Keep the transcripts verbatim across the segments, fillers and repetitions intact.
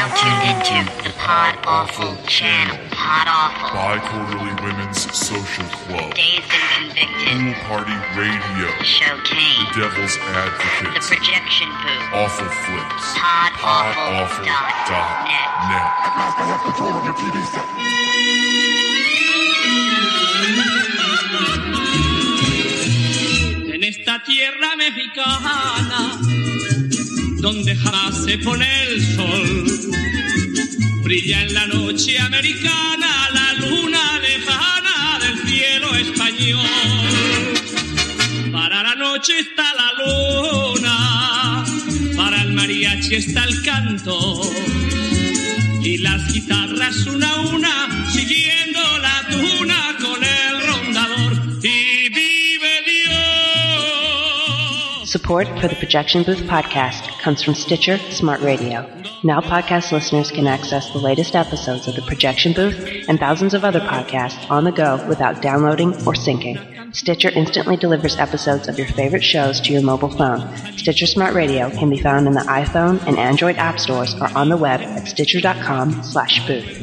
now tuned into the Pod Awful channel. Pod Awful. Bi-Quarterly Women's Social Club. Dazed and Convicted. Pool Party Radio. Showcase. The Devil's Advocates. The Projection Booth. Awful Flips. Pod Awful dot net. En esta tierra mexicana, donde jamás se pone el sol, brilla en la noche americana la luna lejana del cielo español. Para la noche está la luna, para el mariachi está el canto, y las guitarras una a una siguiendo la tuna con el rondador, y vive Dios. Support for the Projection Booth podcast comes from Stitcher Smart Radio. Now podcast listeners can access the latest episodes of the Projection Booth and thousands of other podcasts on the go without downloading or syncing. Stitcher instantly delivers episodes of your favorite shows to your mobile phone. Stitcher Smart Radio can be found in the iPhone and Android app stores or on the web at stitcher.com slash booth.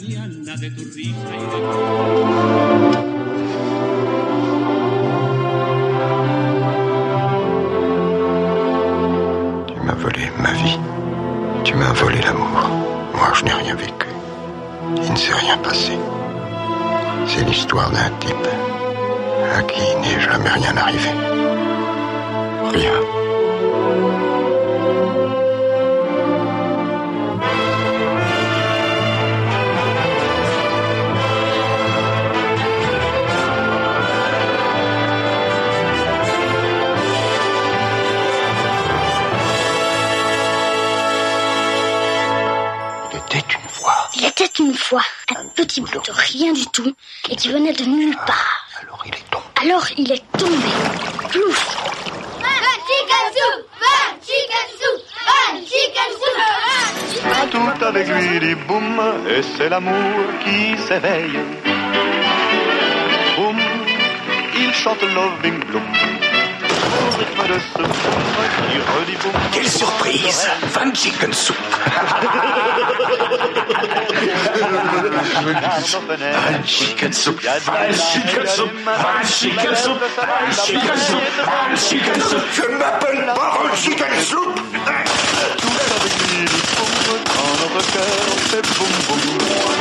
Tu m'as volé ma vie. Tu m'as volé l'amour. Moi, je n'ai rien vécu. Il ne s'est rien passé. C'est l'histoire d'un type à qui n'est jamais rien arrivé. Rien. Il était une fois un petit bout de rien du tout et qui venait de nulle part. Alors il est tombé. Alors il est tombé. Plouf. Un chicken soup, un chicken soup, un chicken soup, un chicken soup. Tout avec lui dit boum, et c'est l'amour qui s'éveille. Boum, il chante Loving Bloom. Au rythme de ce boum, il redit boum. Quelle surprise! Van Chicken Soup! Van Chicken Soup! Van Chicken Soup! Van Chicken Soup! Van Chicken Soup! Van Chicken Soup! Je ne m'appelle pas Van Chicken Soup! Tout avec lui dit boum, quand notre cœur fait boum boum.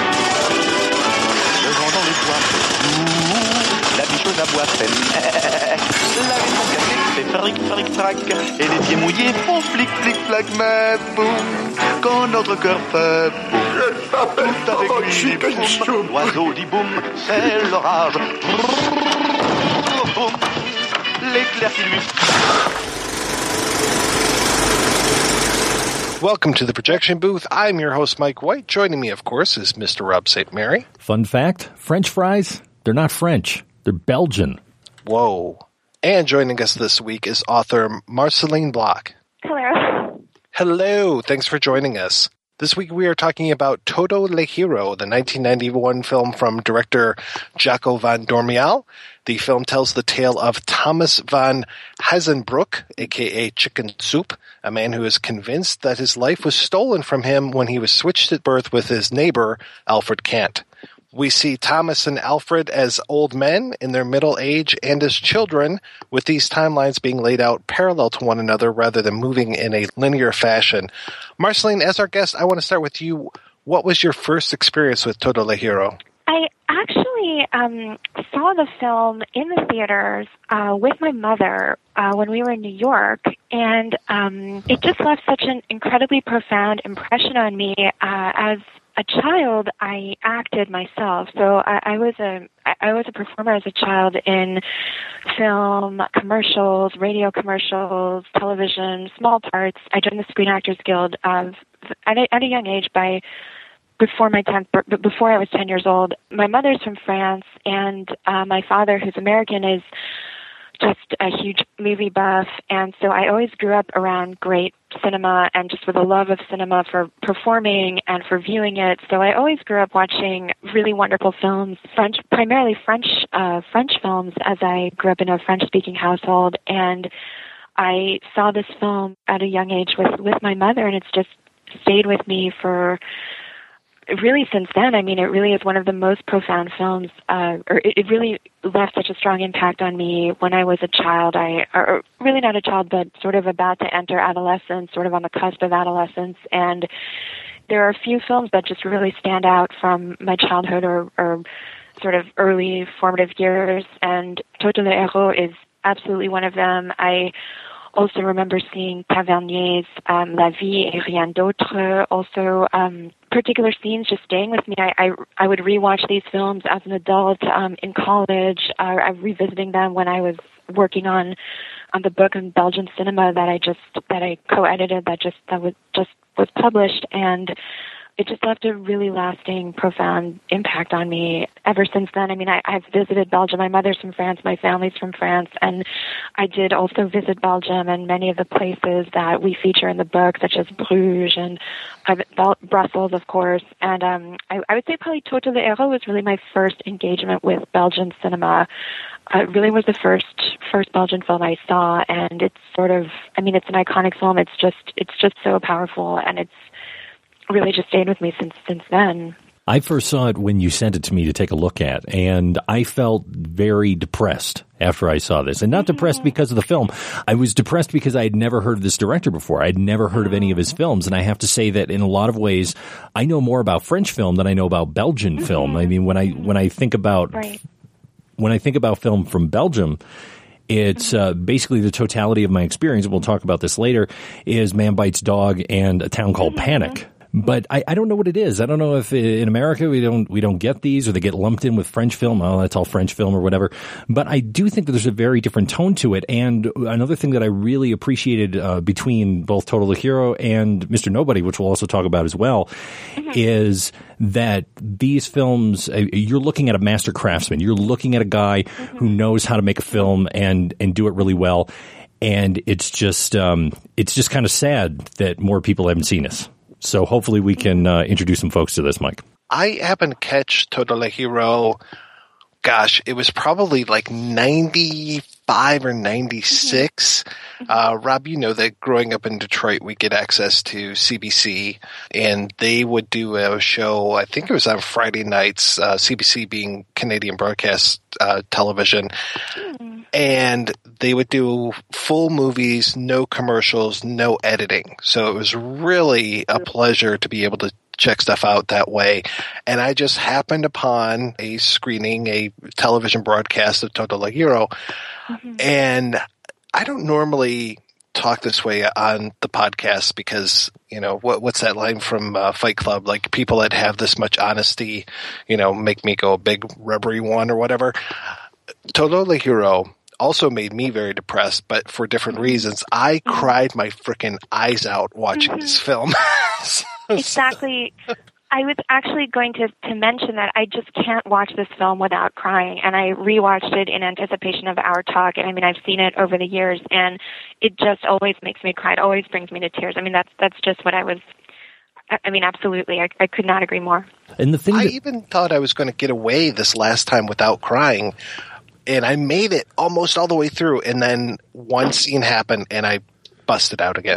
Le vent dans les bois fait boum, la bichonne aboie peine. La maison cassée fait fric fric frac, et les pieds mouillés font flic flic flac, mais boum, quand notre cœur fait boum. Tout avec lui dit boum, l'oiseau dit boum, c'est l'orage. Boum, l'éclair qui lui... Welcome to the Projection Booth. I'm your host, Mike White. Joining me, of course, is Mister Rob Saint Mary. Fun fact, French fries, they're not French. They're Belgian. Whoa. And joining us this week is author Marceline Block. Hello. Hello. Thanks for joining us. This week we are talking about Todo le Hero, the nineteen ninety-one film from director Jaco van Dormial. The film tells the tale of Thomas van Hazenbroek, a k a. Chicken Soup, a man who is convinced that his life was stolen from him when he was switched at birth with his neighbor, Alfred Kant. We see Thomas and Alfred as old men in their middle age and as children, with these timelines being laid out parallel to one another rather than moving in a linear fashion. Marceline, as our guest, I want to start with you. What was your first experience with Todo le Hero? I actually um, saw the film in the theaters uh, with my mother uh, when we were in New York, and um, it just left such an incredibly profound impression on me. Uh, as a child, I acted myself, so I, I was a I was a performer as a child in film, commercials, radio commercials, television, small parts. I joined the Screen Actors Guild of at a, at a young age by. Before my tenth, before I was ten years old. My mother's from France, and uh, my father, who's American, is just a huge movie buff, and so I always grew up around great cinema and just with a love of cinema for performing and for viewing it. So I always grew up watching really wonderful films, French, primarily French, uh, French films, as I grew up in a French-speaking household, and I saw this film at a young age with with my mother, and it's just stayed with me for really since then. I mean, it really is one of the most profound films, uh, or it, it really left such a strong impact on me when I was a child. I, or really not a child, but sort of about to enter adolescence, sort of on the cusp of adolescence. And there are a few films that just really stand out from my childhood or, or sort of early formative years, and Toto le Héros is absolutely one of them. I also remember seeing Tavernier's um, La Vie et Rien d'autre. Also, um, particular scenes just staying with me. I, I, I would rewatch these films as an adult um, in college. Uh, I'm revisiting them when I was working on on the book on Belgian cinema that I just that I co-edited that just that was just was published, and it just left a really lasting, profound impact on me ever since then. I mean, I, I've visited Belgium. My mother's from France. My family's from France. And I did also visit Belgium and many of the places that we feature in the book, such as Bruges and uh, Brussels, of course. And um, I, I would say probably Toto le Héros was really my first engagement with Belgian cinema. Uh, it really was the first first Belgian film I saw. And it's sort of, I mean, it's an iconic film. It's just, it's just so powerful, and it's really just stayed with me since since then. I first saw it when you sent it to me to take a look at, and I felt very depressed after I saw this. And not depressed because of the film. I was depressed because I had never heard of this director before. I had never heard of any of his films. And I have to say that in a lot of ways, I know more about French film than I know about Belgian mm-hmm. film. I mean, when I when I think about right. when I think about film from Belgium, it's uh, basically the totality of my experience, and we'll talk about this later, is Man Bites Dog and A Town Called mm-hmm. Panic. But I, I don't know what it is. I don't know if in America we don't we don't get these, or they get lumped in with French film. Oh, that's all French film or whatever. But I do think that there's a very different tone to it. And another thing that I really appreciated uh, between both Toto le Héros and Mister Nobody, which we'll also talk about as well, mm-hmm. is that these films, uh, you're looking at a master craftsman. You're looking at a guy mm-hmm. who knows how to make a film and and do it really well. And it's just um, it's just kind of sad that more people haven't seen this. So hopefully we can uh, introduce some folks to this, Mike. I happened to catch Toto le Héros, gosh, it was probably like ninety-five or ninety-six. Mm-hmm. Uh, Rob, you know that growing up in Detroit, we get access to C B C, and they would do a show, I think it was on Friday nights, uh, C B C being Canadian Broadcast uh, Television. Mm-hmm. And they would do full movies, no commercials, no editing. So it was really a pleasure to be able to check stuff out that way. And I just happened upon a screening, a television broadcast of Toto le Héros. Mm-hmm. And I don't normally talk this way on the podcast because, you know, what, what's that line from uh, Fight Club? Like, people that have this much honesty, you know, make me go a big rubbery one or whatever. Toto le Héros also made me very depressed, but for different reasons. I cried my freaking eyes out watching mm-hmm. this film. so, exactly. I was actually going to, to mention that I just can't watch this film without crying, and I rewatched it in anticipation of our talk. And I mean, I've seen it over the years, and it just always makes me cry. It always brings me to tears. I mean, that's that's just what I was. I mean, absolutely. I, I could not agree more. And the thing I that- even thought I was going to get away this last time without crying. And I made it almost all the way through, and then one scene happened, and I busted out again.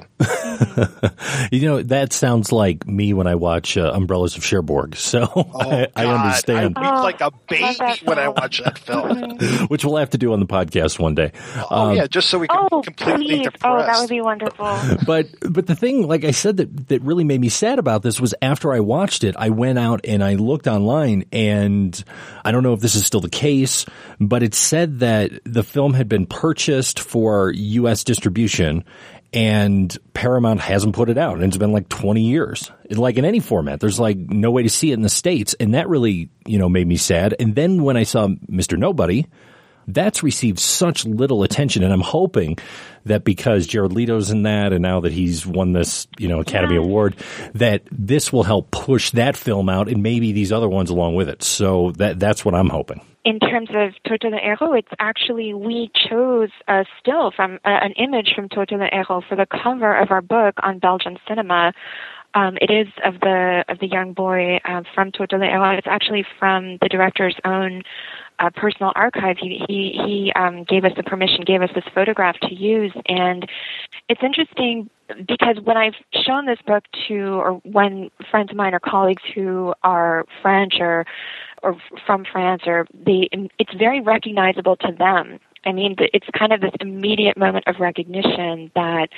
You know, that sounds like me when I watch uh, Umbrellas of Cherbourg, so oh, I, I understand. I weep like a baby when I watch that film. Which we'll have to do on the podcast one day. Oh, um, yeah, just so we can oh, be completely please. depressed. Oh, that would be wonderful. But but the thing, like I said, that, that really made me sad about this was after I watched it, I went out and I looked online, and I don't know if this is still the case, but it said that the film had been purchased for U S distribution, and Paramount hasn't put it out, and it's been like twenty years. Like in any format, there's like no way to see it in the States, and that really, you know, made me sad. And then when I saw Mister Nobody, that's received such little attention, and I'm hoping that because Jared Leto's in that, and now that he's won this, you know, Academy yeah. Award, that this will help push that film out, and maybe these other ones along with it. So that that's what I'm hoping. In terms of Toto le Héros, it's actually, we chose a still from uh, an image from Toto le Héros for the cover of our book on Belgian cinema. Um, it is of the of the young boy uh, from Toto le Héros. It's actually from the director's own uh, personal archive. He he, he um, gave us the permission, gave us this photograph to use, and it's interesting because when I've shown this book to, or when friends of mine or colleagues who are French or or from France, or they, it's very recognizable to them. I mean, it's kind of this immediate moment of recognition that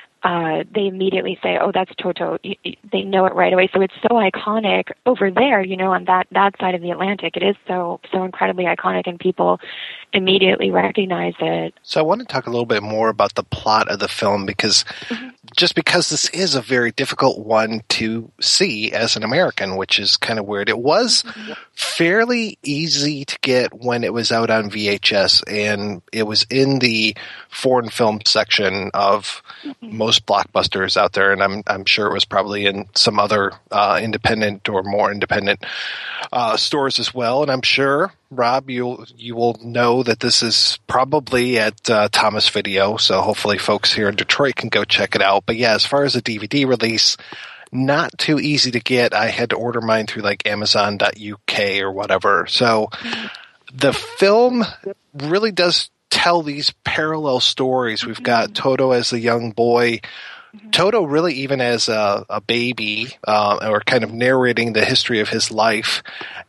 uh, they immediately say, "Oh, that's Toto." They know it right away. So it's so iconic over there, you know, on that, that side of the Atlantic. It is so so incredibly iconic, and people immediately recognize it. So I want to talk a little bit more about the plot of the film, because mm-hmm. just because this is a very difficult one to see as an American, which is kind of weird. It was mm-hmm. fairly easy to get when it was out on V H S, and it was in the foreign film section of mm-hmm. most blockbusters out there, and I'm I'm sure it was probably in some other uh, independent or more independent uh, stores as well. And I'm sure, Rob, you you will know that this is probably at uh, Thomas Video, so hopefully folks here in Detroit can go check it out. But yeah, as far as a D V D release, not too easy to get. I had to order mine through like Amazon dot U K or whatever. So the film really does tell these parallel stories. We've got Toto as a young boy, Toto really even as a, a baby, uh, or kind of narrating the history of his life,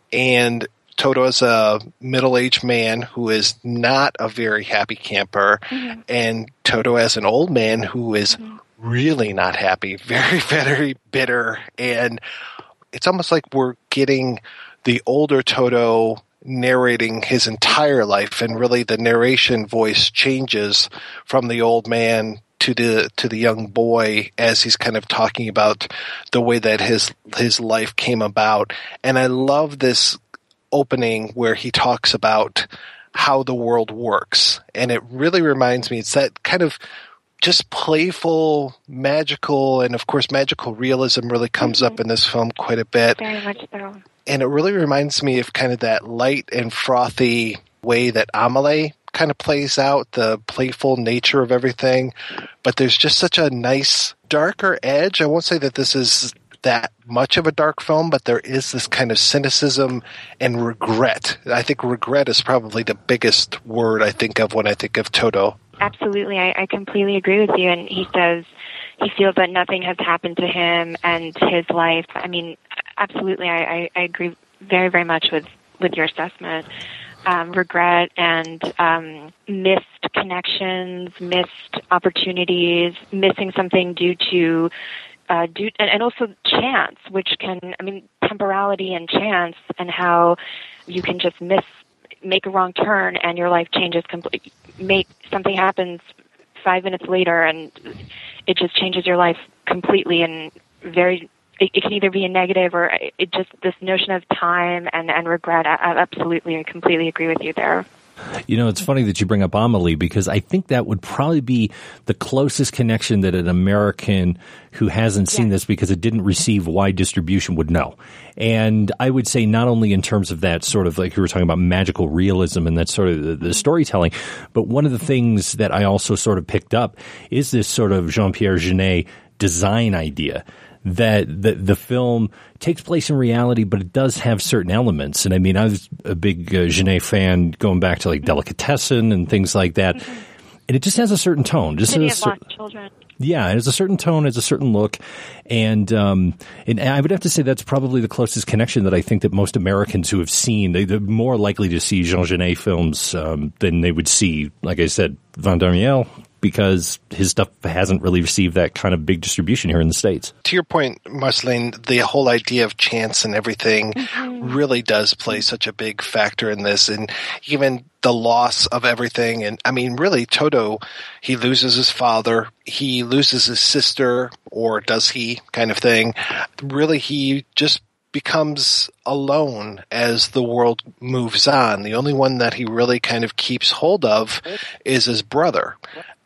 and Toto is a middle-aged man who is not a very happy camper, mm-hmm. and Toto as an old man who is mm-hmm. really not happy, very, very bitter, and it's almost like we're getting the older Toto narrating his entire life, and really the narration voice changes from the old man to the to the young boy as he's kind of talking about the way that his his life came about. And I love this opening where he talks about how the world works, and it really reminds me, it's that kind of just playful, magical, and of course magical realism really comes mm-hmm. up in this film quite a bit. Very much so. And it really reminds me of kind of that light and frothy way that Amelie kind of plays out, the playful nature of everything. But there's just such a nice, darker edge. I won't say that this is that much of a dark film, but there is this kind of cynicism and regret. I think regret is probably the biggest word I think of when I think of Toto. Absolutely. I, I completely agree with you. And he says he feels that nothing has happened to him and his life. I mean, absolutely. I, I, I agree very, very much with, with your assessment. Um, regret and um, missed connections, missed opportunities, missing something due to uh, due and, and also chance, which can, I mean, temporality and chance, and how you can just miss, make a wrong turn, and your life changes completely. Make something happens five minutes later, and it just changes your life completely, and very. It, it can either be a negative, or it just this notion of time and, and regret. I, I absolutely, I completely agree with you there. You know, it's funny that you bring up Amelie, because I think that would probably be the closest connection that an American who hasn't seen yeah. this because it didn't receive wide distribution would know. And I would say not only in terms of that sort of, like you were talking about, magical realism and that sort of the, the storytelling, but one of the things that I also sort of picked up is this sort of Jean-Pierre Jeunet design idea. That the, the film takes place in reality, but it does have certain elements. And I mean, I was a big uh, Jeunet fan going back to like Delicatessen and things like that. Mm-hmm. And it just has a certain tone. Just City a of cer- Lost Children. Yeah, it has a certain tone, it has a certain look. And, um, and I would have to say that's probably the closest connection that I think that most Americans who have seen, they, they're more likely to see Jean Genet films um, than they would see, like I said, Van Darmiel, because his stuff hasn't really received that kind of big distribution here in the States. To your point, Marceline, the whole idea of chance and everything mm-hmm. really does play such a big factor in this, and even the loss of everything. And I mean, really, Toto, he loses his father, he loses his sister, or does he, kind of thing. Really, he just becomes alone as the world moves on. The only one that he really kind of keeps hold of is his brother.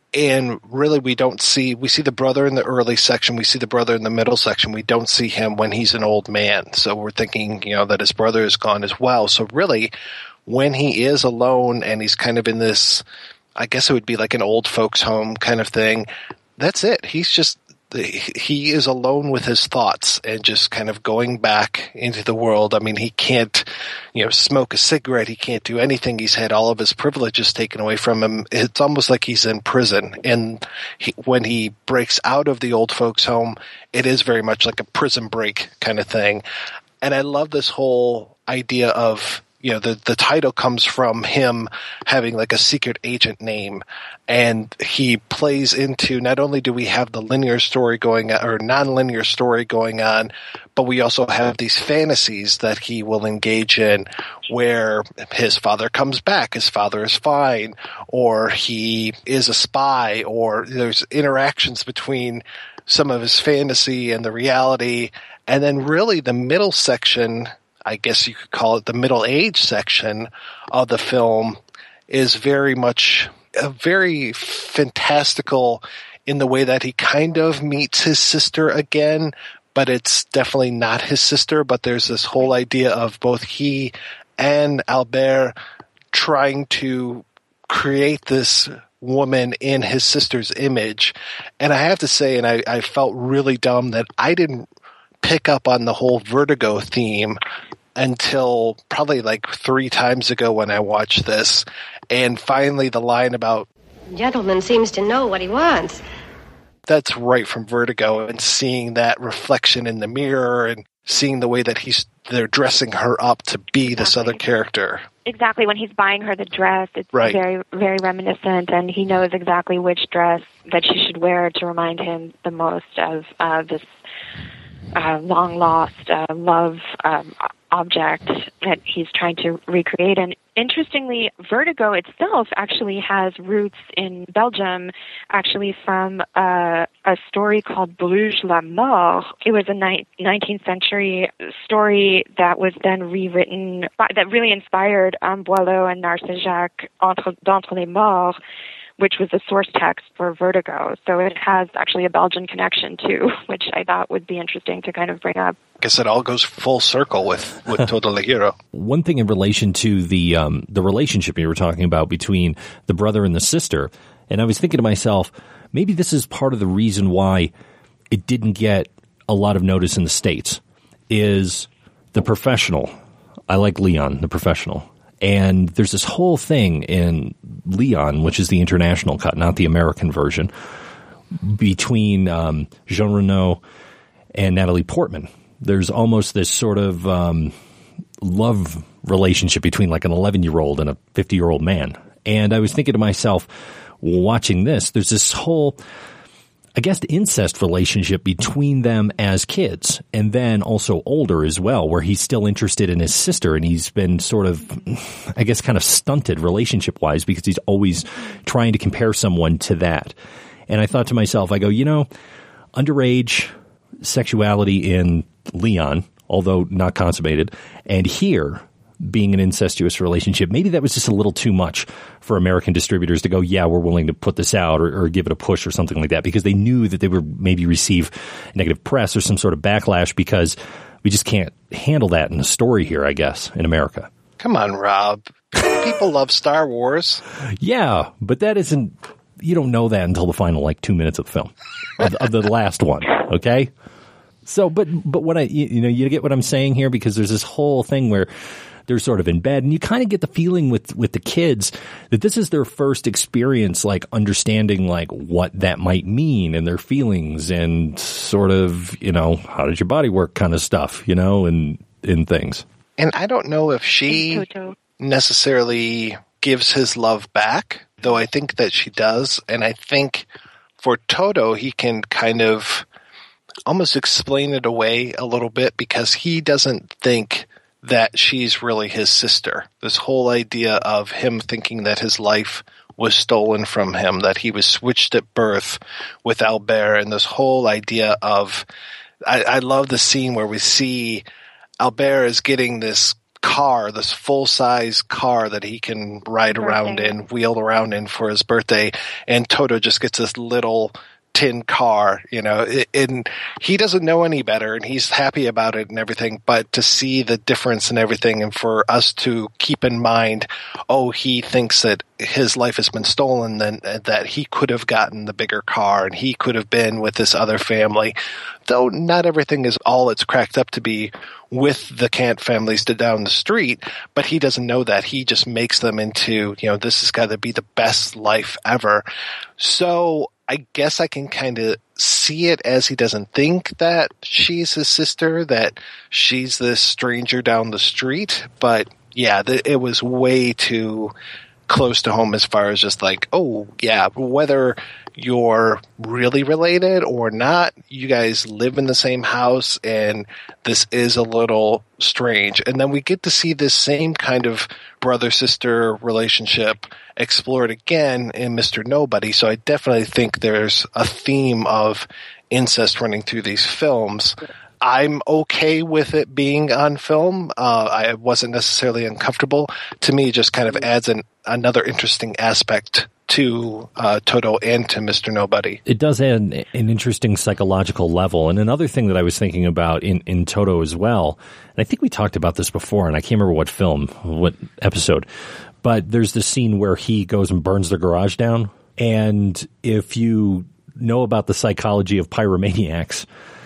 And really, we don't see, we see the brother in the early section, we see the brother in the middle section, we don't see him when he's an old man. So we're thinking, you know, that his brother is gone as well. So really, when he is alone and he's kind of in this, I guess it would be like an old folks home kind of thing, that's it. He's just the, he is alone with his thoughts and just kind of going back into the world. I mean, he can't, you know, smoke a cigarette. He can't do anything. He's had all of his privileges taken away from him. It's almost like he's in prison. And he, when he breaks out of the old folks' home, it is very much like a prison break kind of thing. And I love this whole idea of, you know, the, the title comes from him having like a secret agent name, and he plays into, not only do we have the linear story going on, or non-linear story going on, but we also have these fantasies that he will engage in where his father comes back, his father is fine, or he is a spy, or there's interactions between some of his fantasy and the reality. And then really the middle section, I guess you could call it the middle age section of the film, is very much uh, very fantastical in the way that he kind of meets his sister again, but it's definitely not his sister. But there's this whole idea of both he and Albert trying to create this woman in his sister's image. And I have to say, and I, I felt really dumb that I didn't pick up on the whole Vertigo theme until probably like three times ago when I watched this. And finally the line about, "Gentleman seems to know what he wants." That's right from Vertigo, and seeing that reflection in the mirror and seeing the way that he's they're dressing her up to be this Exactly. other character. Exactly. When he's buying her the dress, it's Right. very, very reminiscent, and he knows exactly which dress that she should wear to remind him the most of uh, this uh, long-lost uh, love um, object that he's trying to recreate. And interestingly, Vertigo itself actually has roots in Belgium, actually from uh, a story called Bruges la Mort. It was a ni- nineteenth century story that was then rewritten, by, that really inspired um, Boileau and Narcejac, Entre, d'Entre les Morts, which was the source text for Vertigo. So it has actually a Belgian connection too, which I thought would be interesting to kind of bring up. I guess it all goes full circle with, with Todo Ligero. One thing in relation to the um, the relationship you were talking about between the brother and the sister, and I was thinking to myself, maybe this is part of the reason why it didn't get a lot of notice in the States, is The Professional. I like Leon, The Professional. And there's this whole thing in Leon, which is the international cut, not the American version, between um, Jean Reno and Natalie Portman. There's almost this sort of um, love relationship between like an eleven-year-old and a fifty-year-old man. And I was thinking to myself, watching this, there's this whole, I guess, the incest relationship between them as kids, and then also older as well, where he's still interested in his sister, and he's been sort of, I guess, kind of stunted relationship-wise because he's always trying to compare someone to that. And I thought to myself, I go, you know, underage sexuality in Leon, although not consummated, and here being an incestuous relationship, maybe that was just a little too much for American distributors to go, yeah, we're willing to put this out or, or give it a push or something like that, because they knew that they would maybe receive negative press or some sort of backlash, because we just can't handle that in the story here, I guess, in America. Come on, Rob. People love Star Wars. Yeah, but that isn't, you don't know that until the final, like, two minutes of the film, of, of the last one, okay? So, but, but what I, you, you know, you get what I'm saying here, because there's this whole thing where they're sort of in bed, and you kind of get the feeling with, with the kids that this is their first experience, like understanding like what that might mean and their feelings and sort of, you know, how does your body work kind of stuff, you know, and, and things. And I don't know if she necessarily gives his love back, though I think that she does. And I think for Toto, he can kind of almost explain it away a little bit, because he doesn't think that she's really his sister. This whole idea of him thinking that his life was stolen from him, that he was switched at birth with Albert, and this whole idea of, I, I love the scene where we see Albert is getting this car, this full-size car that he can ride around in, wheel around in for his birthday, and Toto just gets this little tin car, you know, and he doesn't know any better, and he's happy about it and everything, but to see the difference and everything, and for us to keep in mind, oh, he thinks that his life has been stolen, then that he could have gotten the bigger car, and he could have been with this other family, though not everything is all it's cracked up to be with the Kant families to down the street, but he doesn't know that. He just makes them into, you know, this has got to be the best life ever. So I guess I can kind of see it as he doesn't think that she's his sister, that she's this stranger down the street. But yeah, th- it was way too close to home as far as just like, oh yeah, whether you're really related or not, you guys live in the same house, and this is a little strange. And then we get to see this same kind of brother-sister relationship explored again in Mister Nobody. So I definitely think there's a theme of incest running through these films. I'm okay with it being on film. Uh, I wasn't necessarily uncomfortable. To me, it just kind of adds an, another interesting aspect to uh, Toto and to Mister Nobody. It does add an, an interesting psychological level. And another thing that I was thinking about in, in Toto as well, and I think we talked about this before, and I can't remember what film, what episode, but there's this scene where he goes and burns the garage down. And if you know about the psychology of pyromaniacs,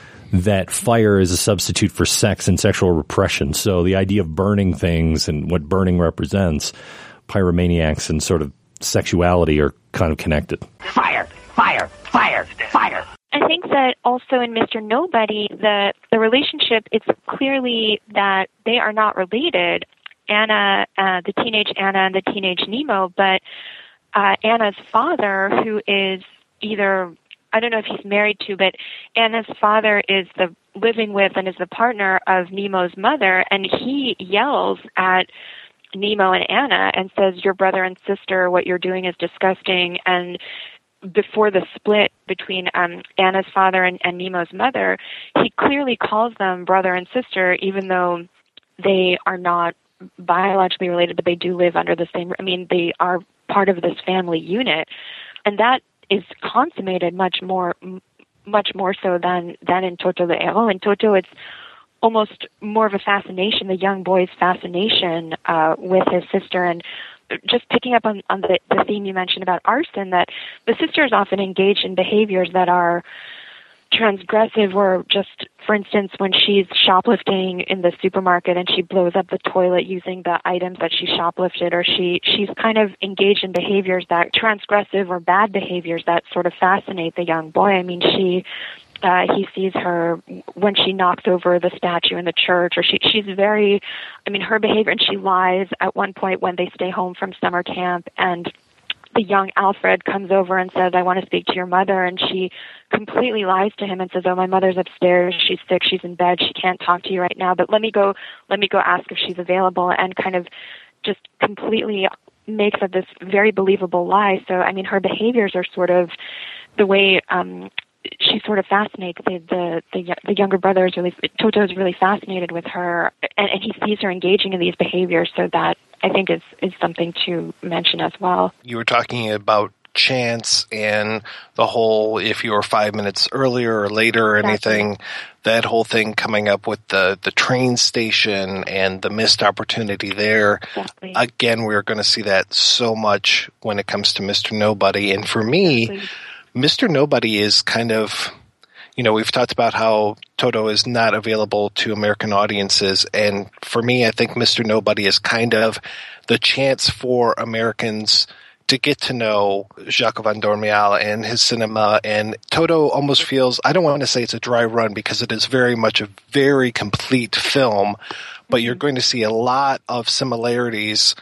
that fire is a substitute for sex and sexual repression. So the idea of burning things and what burning represents, pyromaniacs and sort of sexuality are kind of connected. Fire, fire, fire, fire. I think that also in Mister Nobody, the, the relationship, it's clearly that they are not related, Anna, uh, the teenage Anna and the teenage Nemo, but uh, Anna's father, who is either, I don't know if he's married to, but Anna's father is the living with and is the partner of Nemo's mother, and he yells at Nemo and Anna and says, your brother and sister, what you're doing is disgusting. And before the split between um, Anna's father and, and Nemo's mother, he clearly calls them brother and sister, even though they are not biologically related, but they do live under the same, I mean, they are part of this family unit. And that is consummated much more, much more so than, than in Toto le Héros. In Toto, it's almost more of a fascination, the young boy's fascination uh, with his sister. And just picking up on, on the, the theme you mentioned about arson, that the sister is often engaged in behaviors that are transgressive, or just, for instance, when she's shoplifting in the supermarket and she blows up the toilet using the items that she shoplifted, or she she's kind of engaged in behaviors that transgressive or bad behaviors that sort of fascinate the young boy. I mean, she uh, he sees her when she knocks over the statue in the church, or she she's very, I mean, her behavior, and she lies at one point when they stay home from summer camp, and the young Alfred comes over and says, I want to speak to your mother. And she completely lies to him and says, oh, my mother's upstairs. She's sick. She's in bed. She can't talk to you right now, but let me go, let me go ask if she's available, and kind of just completely makes up this very believable lie. So, I mean, her behaviors are sort of the way, um, she sort of fascinates the, the, the, the younger brother is really, Toto is really fascinated with her, and, and he sees her engaging in these behaviors. So that, I think, is, is something to mention as well. You were talking about chance and the whole, if you were five minutes earlier or later or anything, exactly. That whole thing coming up with the, the train station and the missed opportunity there. Exactly. Again, we're going to see that so much when it comes to Mister Nobody. And for me, exactly. Mister Nobody is kind of, you know, we've talked about how Toto is not available to American audiences. And for me, I think Mister Nobody is kind of the chance for Americans to get to know Jacques Van Dormial and his cinema. And Toto almost feels, I don't want to say it's a dry run because it is very much a very complete film, but mm-hmm. you're going to see a lot of similarities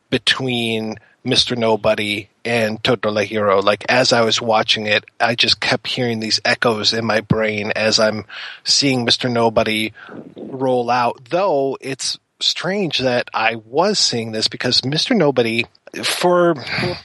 between Mister Nobody and Toto le Héros. Like, as I was watching it, I just kept hearing these echoes in my brain as I'm seeing Mister Nobody roll out, though it's strange that I was seeing this because Mister Nobody, for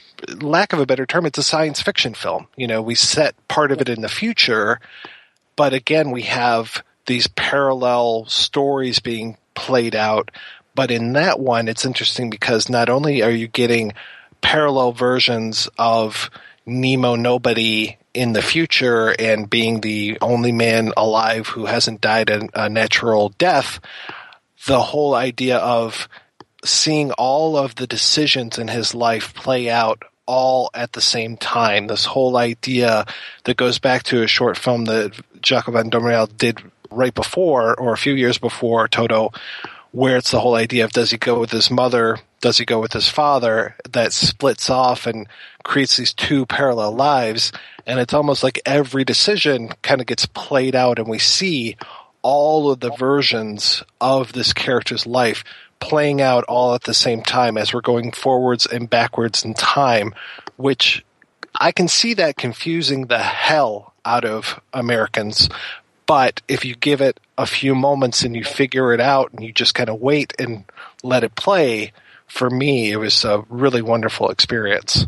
lack of a better term, it's a science fiction film. You know, we set part of it in the future, but again, we have these parallel stories being played out. But in that one, it's interesting because not only are you getting parallel versions of Nemo Nobody in the future and being the only man alive who hasn't died a, a natural death, the whole idea of seeing all of the decisions in his life play out all at the same time, this whole idea that goes back to a short film that Jaco van Dormael did right before, or a few years before Toto, where it's the whole idea of does he go with his mother, does he go with his father, that splits off and creates these two parallel lives. And it's almost like every decision kind of gets played out, and we see all of the versions of this character's life playing out all at the same time as we're going forwards and backwards in time, which I can see that confusing the hell out of Americans. But if you give it a few moments and you figure it out and you just kind of wait and let it play, for me, it was a really wonderful experience.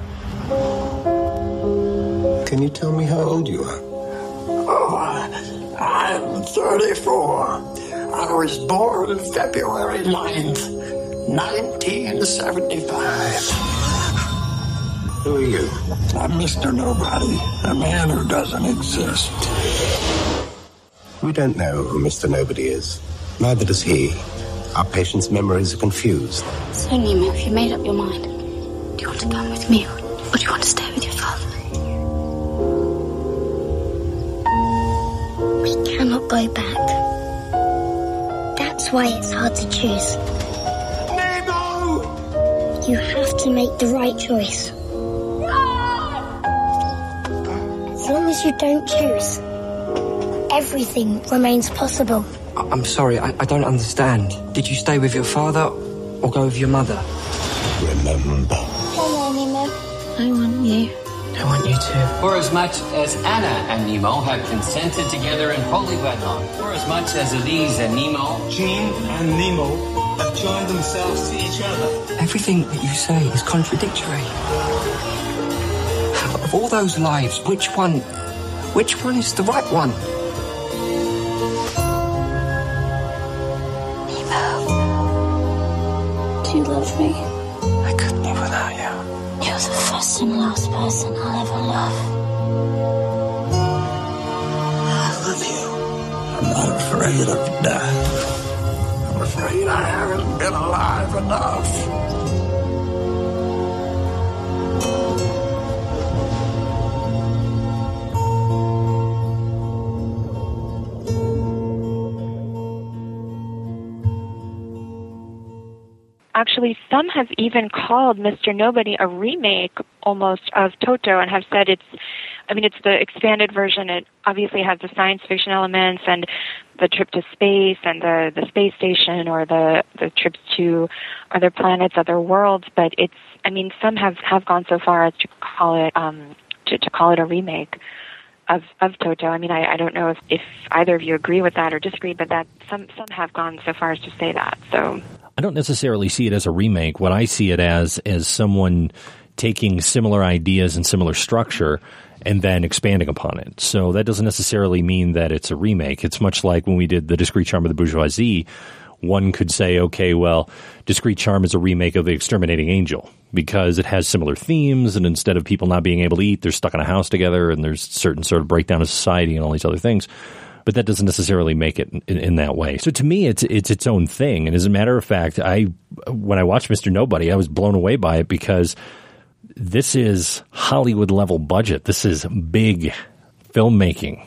Can you tell me how old you are? Oh, I'm thirty-four. I was born February ninth, nineteen seventy-five. Who are you? I'm Mister Nobody, a man who doesn't exist. We don't know who Mister Nobody is. Neither does he. Our patient's memories are confused. So, Nemo, have you made up your mind? Do you want to come with me, or do you want to stay with your father? We cannot go back. That's why it's hard to choose. Nemo! You have to make the right choice. As long as you don't choose, everything remains possible. I'm sorry, I, I don't understand. Did you stay with your father or go with your mother? Remember. Hello, Nemo. I want you. I want you to. For as much as Anna and Nemo have consented together in holy wedlock, for as much as Elise and Nemo, Jean and Nemo have joined themselves to each other. Everything that you say is contradictory. Of all those lives, which one, which one is the right one? Do you love me? I couldn't live without you. You're the first and last person I'll ever love. I love you. I'm not afraid of death. I'm afraid I haven't been alive enough. Actually, some have even called Mister Nobody a remake almost of Toto and have said it's, I mean, it's the expanded version. It obviously has the science fiction elements and the trip to space and the, the space station or the, the trips to other planets, other worlds. But it's, I mean, some have, have gone so far as to call it, um, to, to call it a remake of, of Toto. I mean, I, I don't know if, if either of you agree with that or disagree, but that some, some have gone so far as to say that. So I don't necessarily see it as a remake. What I see it as as someone taking similar ideas and similar structure and then expanding upon it. So that doesn't necessarily mean that it's a remake. It's much like when we did The Discreet Charm of the Bourgeoisie. One could say, okay, well, Discreet Charm is a remake of The Exterminating Angel because it has similar themes, and instead of people not being able to eat, they're stuck in a house together, and there's certain sort of breakdown of society and all these other things. But that doesn't necessarily make it in, in that way. So to me, it's it's its own thing. And as a matter of fact, I when I watched Mister Nobody, I was blown away by it because this is Hollywood level budget. This is big filmmaking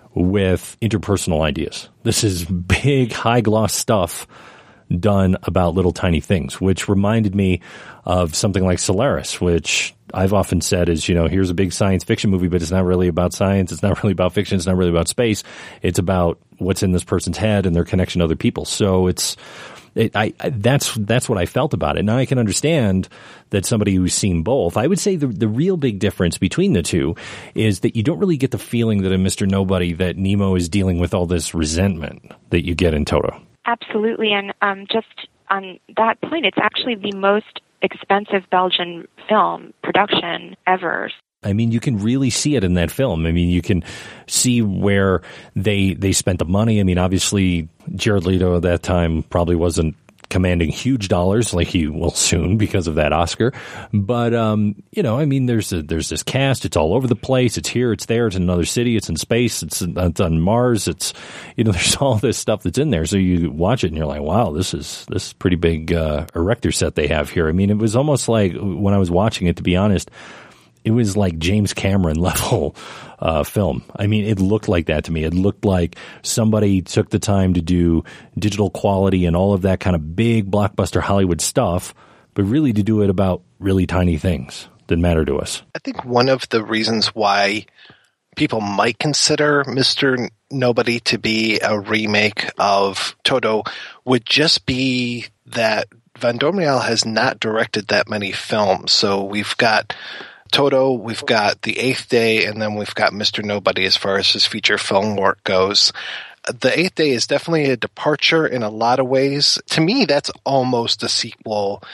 with interpersonal ideas. This is big, high gloss stuff done about little tiny things, which reminded me of something like Solaris, which I've often said is, you know, here's a big science fiction movie, but it's not really about science. It's not really about fiction. It's not really about space. It's about what's in this person's head and their connection to other people. So it's, it, I, I, that's, that's what I felt about it. Now I can understand that somebody who's seen both, I would say the, the real big difference between the two is that you don't really get the feeling that in Mister Nobody that Nemo is dealing with all this resentment that you get in Toto. Absolutely. And um, just on that point, it's actually the most expensive Belgian film production ever. I mean, you can really see it in that film. I mean, you can see where they they spent the money. I mean, obviously, Jared Leto at that time probably wasn't commanding huge dollars, like he will soon because of that Oscar. But, um, you know, I mean, there's a, there's this cast. It's all over the place. It's here. It's there. It's in another city. It's in space. It's, it's on Mars. It's, you know, there's all this stuff that's in there. So you watch it and you're like, wow, this is this is pretty big uh, erector set they have here. I mean, it was almost like when I was watching it, to be honest, it was like James Cameron level uh, film. I mean, it looked like that to me. It looked like somebody took the time to do digital quality and all of that kind of big blockbuster Hollywood stuff, but really to do it about really tiny things that matter to us. I think one of the reasons why people might consider Mister Nobody to be a remake of Toto would just be that Van Dormial has not directed that many films. So we've got Toto, we've got The Eighth Day, and then we've got Mister Nobody as far as his feature film work goes. The Eighth Day is definitely a departure in a lot of ways. To me, that's almost a sequel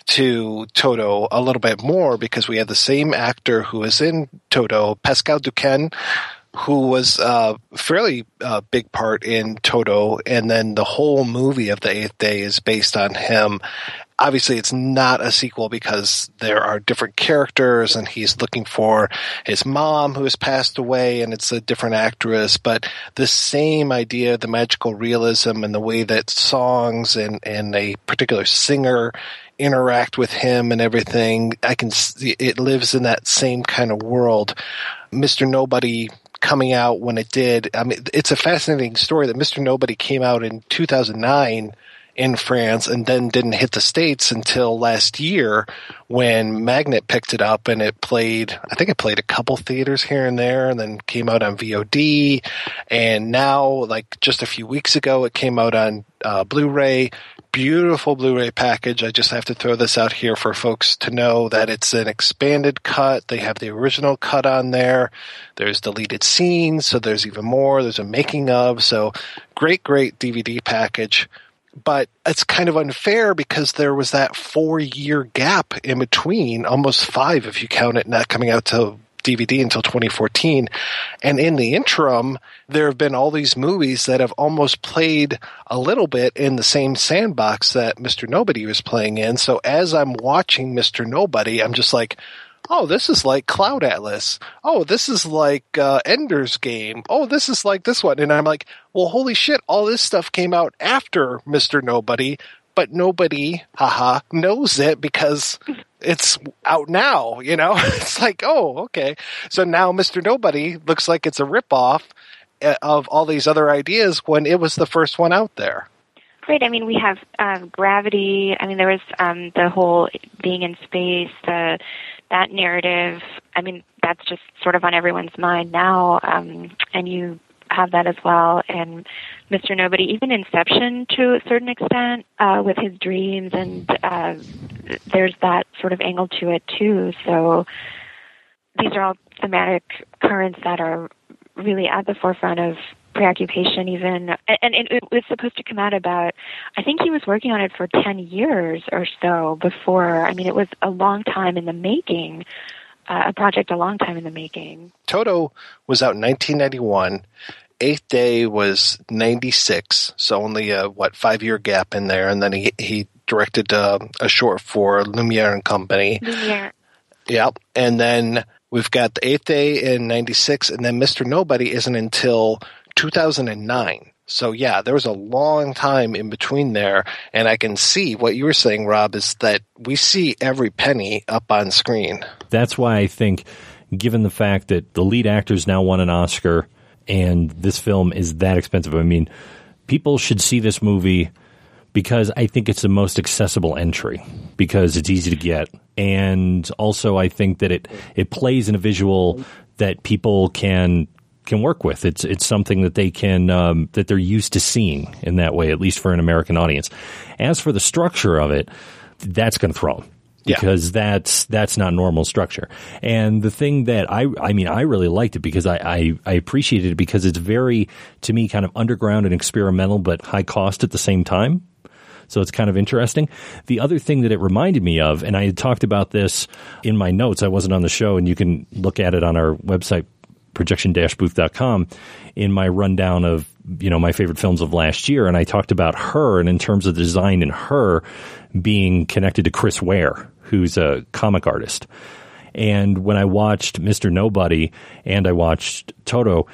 to Toto a little bit more because we have the same actor who is in Toto, Pascal Duquesne, who was a fairly uh, big part in Toto, and then the whole movie of The Eighth Day is based on him. Obviously, it's not a sequel because there are different characters and he's looking for his mom who has passed away and it's a different actress. But the same idea, the magical realism and the way that songs and, and a particular singer interact with him and everything, I can see it lives in that same kind of world. Mister Nobody coming out when it did, I mean, it's a fascinating story that Mister Nobody came out in two thousand nine in France and then didn't hit the States until last year when Magnet picked it up and it played, I think it played a couple theaters here and there and then came out on V O D. And now, like just a few weeks ago, it came out on uh, Blu-ray. Beautiful Blu-ray package. I just have to throw this out here for folks to know that it's an expanded cut. They have the original cut on there. There's deleted scenes, so there's even more. There's a making of. So great, great D V D package. But it's kind of unfair because there was that four-year gap in between, almost five if you count it not coming out to D V D until twenty fourteen. And in the interim, there have been all these movies that have almost played a little bit in the same sandbox that Mister Nobody was playing in. So as I'm watching Mister Nobody, I'm just like, oh, this is like Cloud Atlas. Oh, this is like uh, Ender's Game. Oh, this is like this one. And I'm like, well, holy shit, all this stuff came out after Mister Nobody, but nobody, haha, knows it because it's out now, you know? It's like, oh, okay. So now Mister Nobody looks like it's a ripoff of all these other ideas when it was the first one out there. Great. I mean, we have um, Gravity. I mean, there was um, the whole being in space, the that narrative. I mean, that's just sort of on everyone's mind now, um, and you have that as well. And Mister Nobody, even Inception to a certain extent, uh, with his dreams, and uh, there's that sort of angle to it too. So these are all thematic currents that are really at the forefront of preoccupation even, and it, it was supposed to come out about, I think he was working on it for ten years or so before. I mean, it was a long time in the making, uh, a project a long time in the making. Toto was out in nineteen ninety-one. Eighth Day was ninety-six, so only a, what, five-year gap in there, and then he, he directed uh, a short for Lumiere and Company. Lumiere. Yep, and then we've got the Eighth Day in ninety-six, and then Mister Nobody isn't until two thousand nine. So yeah, there was a long time in between there, and I can see what you were saying, Rob, is that we see every penny up on screen. That's why I think, given the fact that the lead actors now won an Oscar and this film is that expensive, I mean, people should see this movie because I think it's the most accessible entry because it's easy to get. And also I think that it, it plays in a visual that people can can work with. It's it's something that they can um, that they're used to seeing in that way, at least for an American audience. As for the structure of it, that's going to throw them because yeah. that's that's not normal structure. And the thing that I I mean I really liked it because I, I I appreciated it because it's very, to me, kind of underground and experimental but high cost at the same time. So it's kind of interesting. The other thing that it reminded me of, and I had talked about this in my notes, I wasn't on the show, and you can look at it on our website, projection dash booth dot com, in my rundown of you know, my favorite films of last year, and I talked about Her, and in terms of the design in Her being connected to Chris Ware, who's a comic artist. And when I watched Mister Nobody and I watched Toto,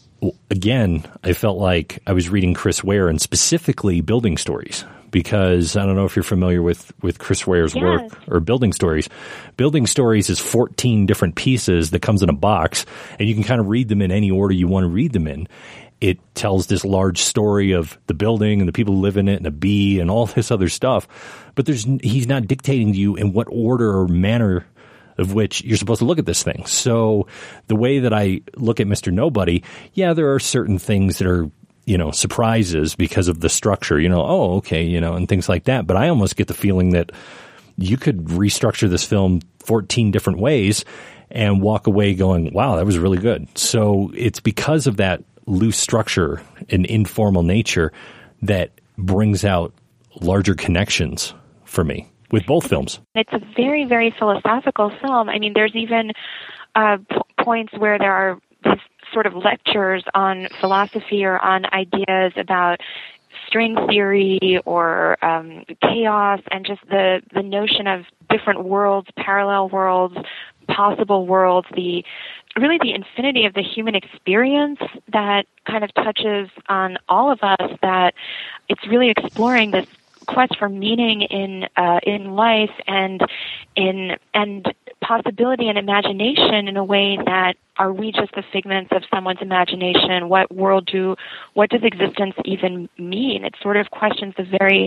again, I felt like I was reading Chris Ware, and specifically Building Stories, because I don't know if you're familiar with, with Chris Ware's yes. work or Building Stories. Building Stories is fourteen different pieces that comes in a box, and you can kind of read them in any order you want to read them in. It tells this large story of the building and the people who live in it and a bee and all this other stuff. But there's he's not dictating to you in what order or manner of which you're supposed to look at this thing. So the way that I look at Mister Nobody, yeah, there are certain things that are, you know, surprises because of the structure, you know, oh, okay, you know, and things like that. But I almost get the feeling that you could restructure this film fourteen different ways and walk away going, wow, that was really good. So it's because of that loose structure and informal nature that brings out larger connections for me with both films. It's a very, very philosophical film. I mean, there's even uh, p- points where there are these sort of lectures on philosophy or on ideas about string theory or um, chaos, and just the, the notion of different worlds, parallel worlds, possible worlds, the really the infinity of the human experience that kind of touches on all of us, that it's really exploring this quest for meaning in uh, in life and in and possibility and imagination in a way that, are we just the figments of someone's imagination? What world do what does existence even mean? It sort of questions the very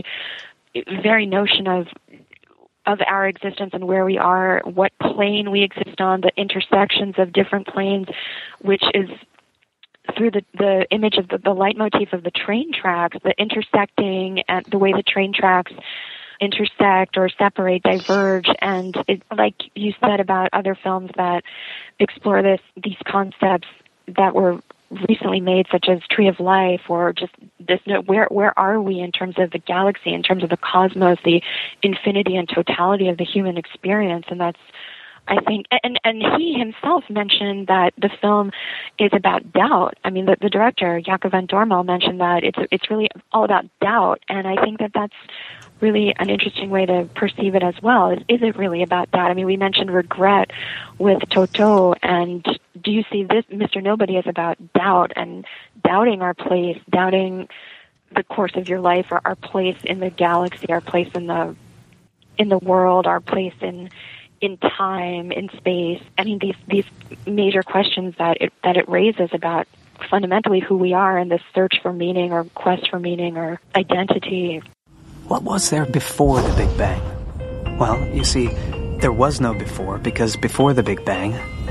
very notion of of our existence and where we are, what plane we exist on, the intersections of different planes, which is through the, the image of the, the leitmotif of the train tracks, the intersecting and the way the train tracks intersect or separate, diverge. And it, like you said about other films that explore this, these concepts that were recently made, such as Tree of Life, or just this, where where are we in terms of the galaxy, in terms of the cosmos, the infinity and totality of the human experience. And that's, I think, and, and he himself mentioned that the film is about doubt. I mean, the, the director, Jaco van Dormael, mentioned that it's it's really all about doubt, and I think that that's really an interesting way to perceive it as well. Is, is it really about doubt? I mean, we mentioned regret with Toto, and do you see this, Mister Nobody, is about doubt and doubting our place, doubting the course of your life, or our place in the galaxy, our place in the in the world, our place in in time, in space. I mean, these these major questions that it that it raises about fundamentally who we are and this search for meaning or quest for meaning or identity. What was there before the Big Bang? Well, you see, there was no before, because before the Big Bang,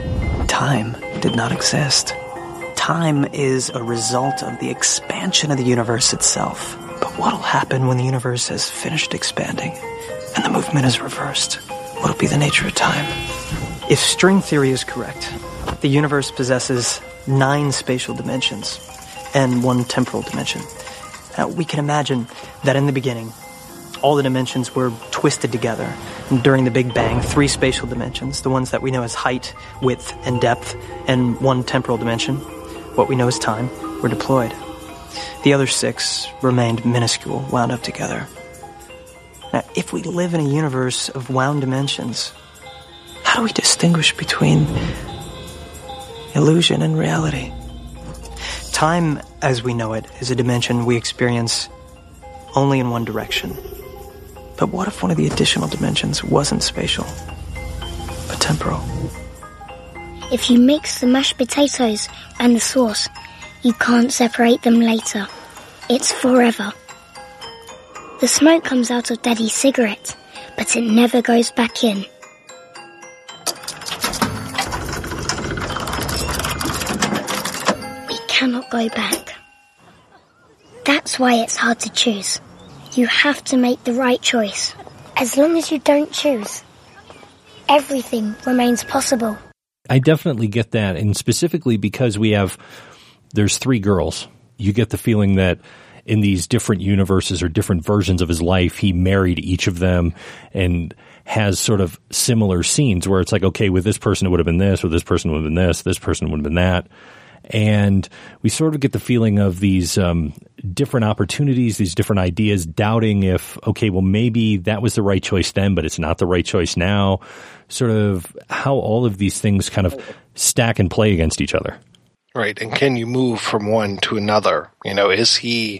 time did not exist. Time is a result of the expansion of the universe itself. But what'll happen when the universe has finished expanding and the movement is reversed? What'll be the nature of time? If string theory is correct, the universe possesses nine spatial dimensions and one temporal dimension. Now, we can imagine that in the beginning, all the dimensions were twisted together. And during the Big Bang, three spatial dimensions, the ones that we know as height, width, and depth, and one temporal dimension, what we know as time, were deployed. The other six remained minuscule, wound up together. Now, if we live in a universe of wound dimensions, how do we distinguish between illusion and reality? Time, as we know it, is a dimension we experience only in one direction. But what if one of the additional dimensions wasn't spatial, but temporal? If you mix the mashed potatoes and the sauce, you can't separate them later. It's forever. The smoke comes out of Daddy's cigarette, but it never goes back in. We cannot go back. That's why it's hard to choose. You have to make the right choice. As long as you don't choose, everything remains possible. I definitely get that, and specifically because we have, there's three girls. You get the feeling that in these different universes or different versions of his life, he married each of them and has sort of similar scenes where it's like, okay, with this person it would have been this, with this person it would have been this, this person would have been that. And we sort of get the feeling of these um, different opportunities, these different ideas, doubting if, okay, well, maybe that was the right choice then, but it's not the right choice now. Sort of how all of these things kind of stack and play against each other. Right. And can you move from one to another? You know, is he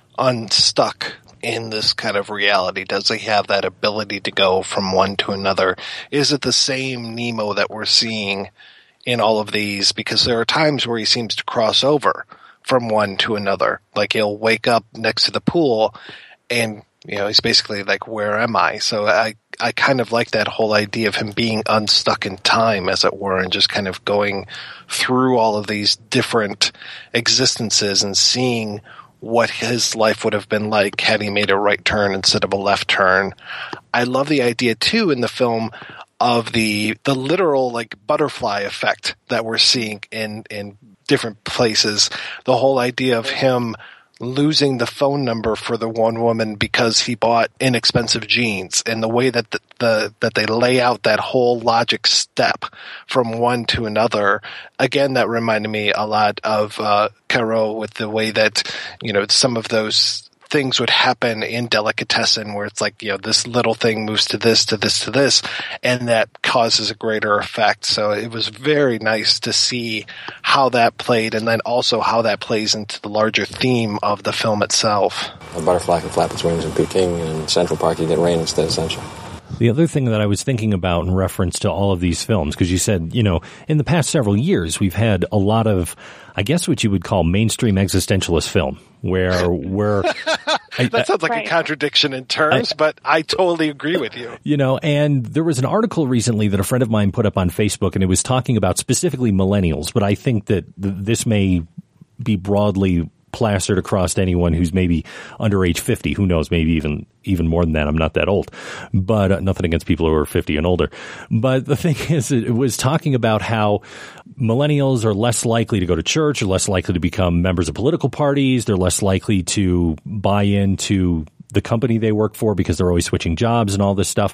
unstuck in this kind of reality? Does he have that ability to go from one to another? Is it the same Nemo that we're seeing in all of these? Because there are times where he seems to cross over from one to another. Like he'll wake up next to the pool and, you know, he's basically like, where am I? So I, I kind of like that whole idea of him being unstuck in time, as it were, and just kind of going through all of these different existences and seeing what his life would have been like had he made a right turn instead of a left turn. I love the idea, too, in the film of the the literal like butterfly effect that we're seeing in, in different places. The whole idea of him losing the phone number for the one woman because he bought inexpensive jeans, and the way that the, the that they lay out that whole logic step from one to another. Again, that reminded me a lot of uh, Caro, with the way that, you know, some of those things would happen in Delicatessen, where it's like, you know, this little thing moves to this, to this, to this, and that causes a greater effect. So it was very nice to see how that played, and then also how that plays into the larger theme of the film itself. A butterfly can flap its wings in Peking, and in Central Park you get rain instead of sunshine. The other thing that I was thinking about in reference to all of these films, because you said, you know, in the past several years, we've had a lot of, I guess what you would call mainstream existentialist film, where we're... I, that sounds like right. a contradiction in terms, I, but I totally agree with you. You know, and there was an article recently that a friend of mine put up on Facebook, and it was talking about specifically millennials, but I think that th- this may be broadly plastered across anyone who's maybe under age fifty. Who knows? Maybe even even more than that. I'm not that old, but uh, nothing against people who are fifty and older. But the thing is, it was talking about how millennials are less likely to go to church, or less likely to become members of political parties. They're less likely to buy into the company they work for because they're always switching jobs and all this stuff.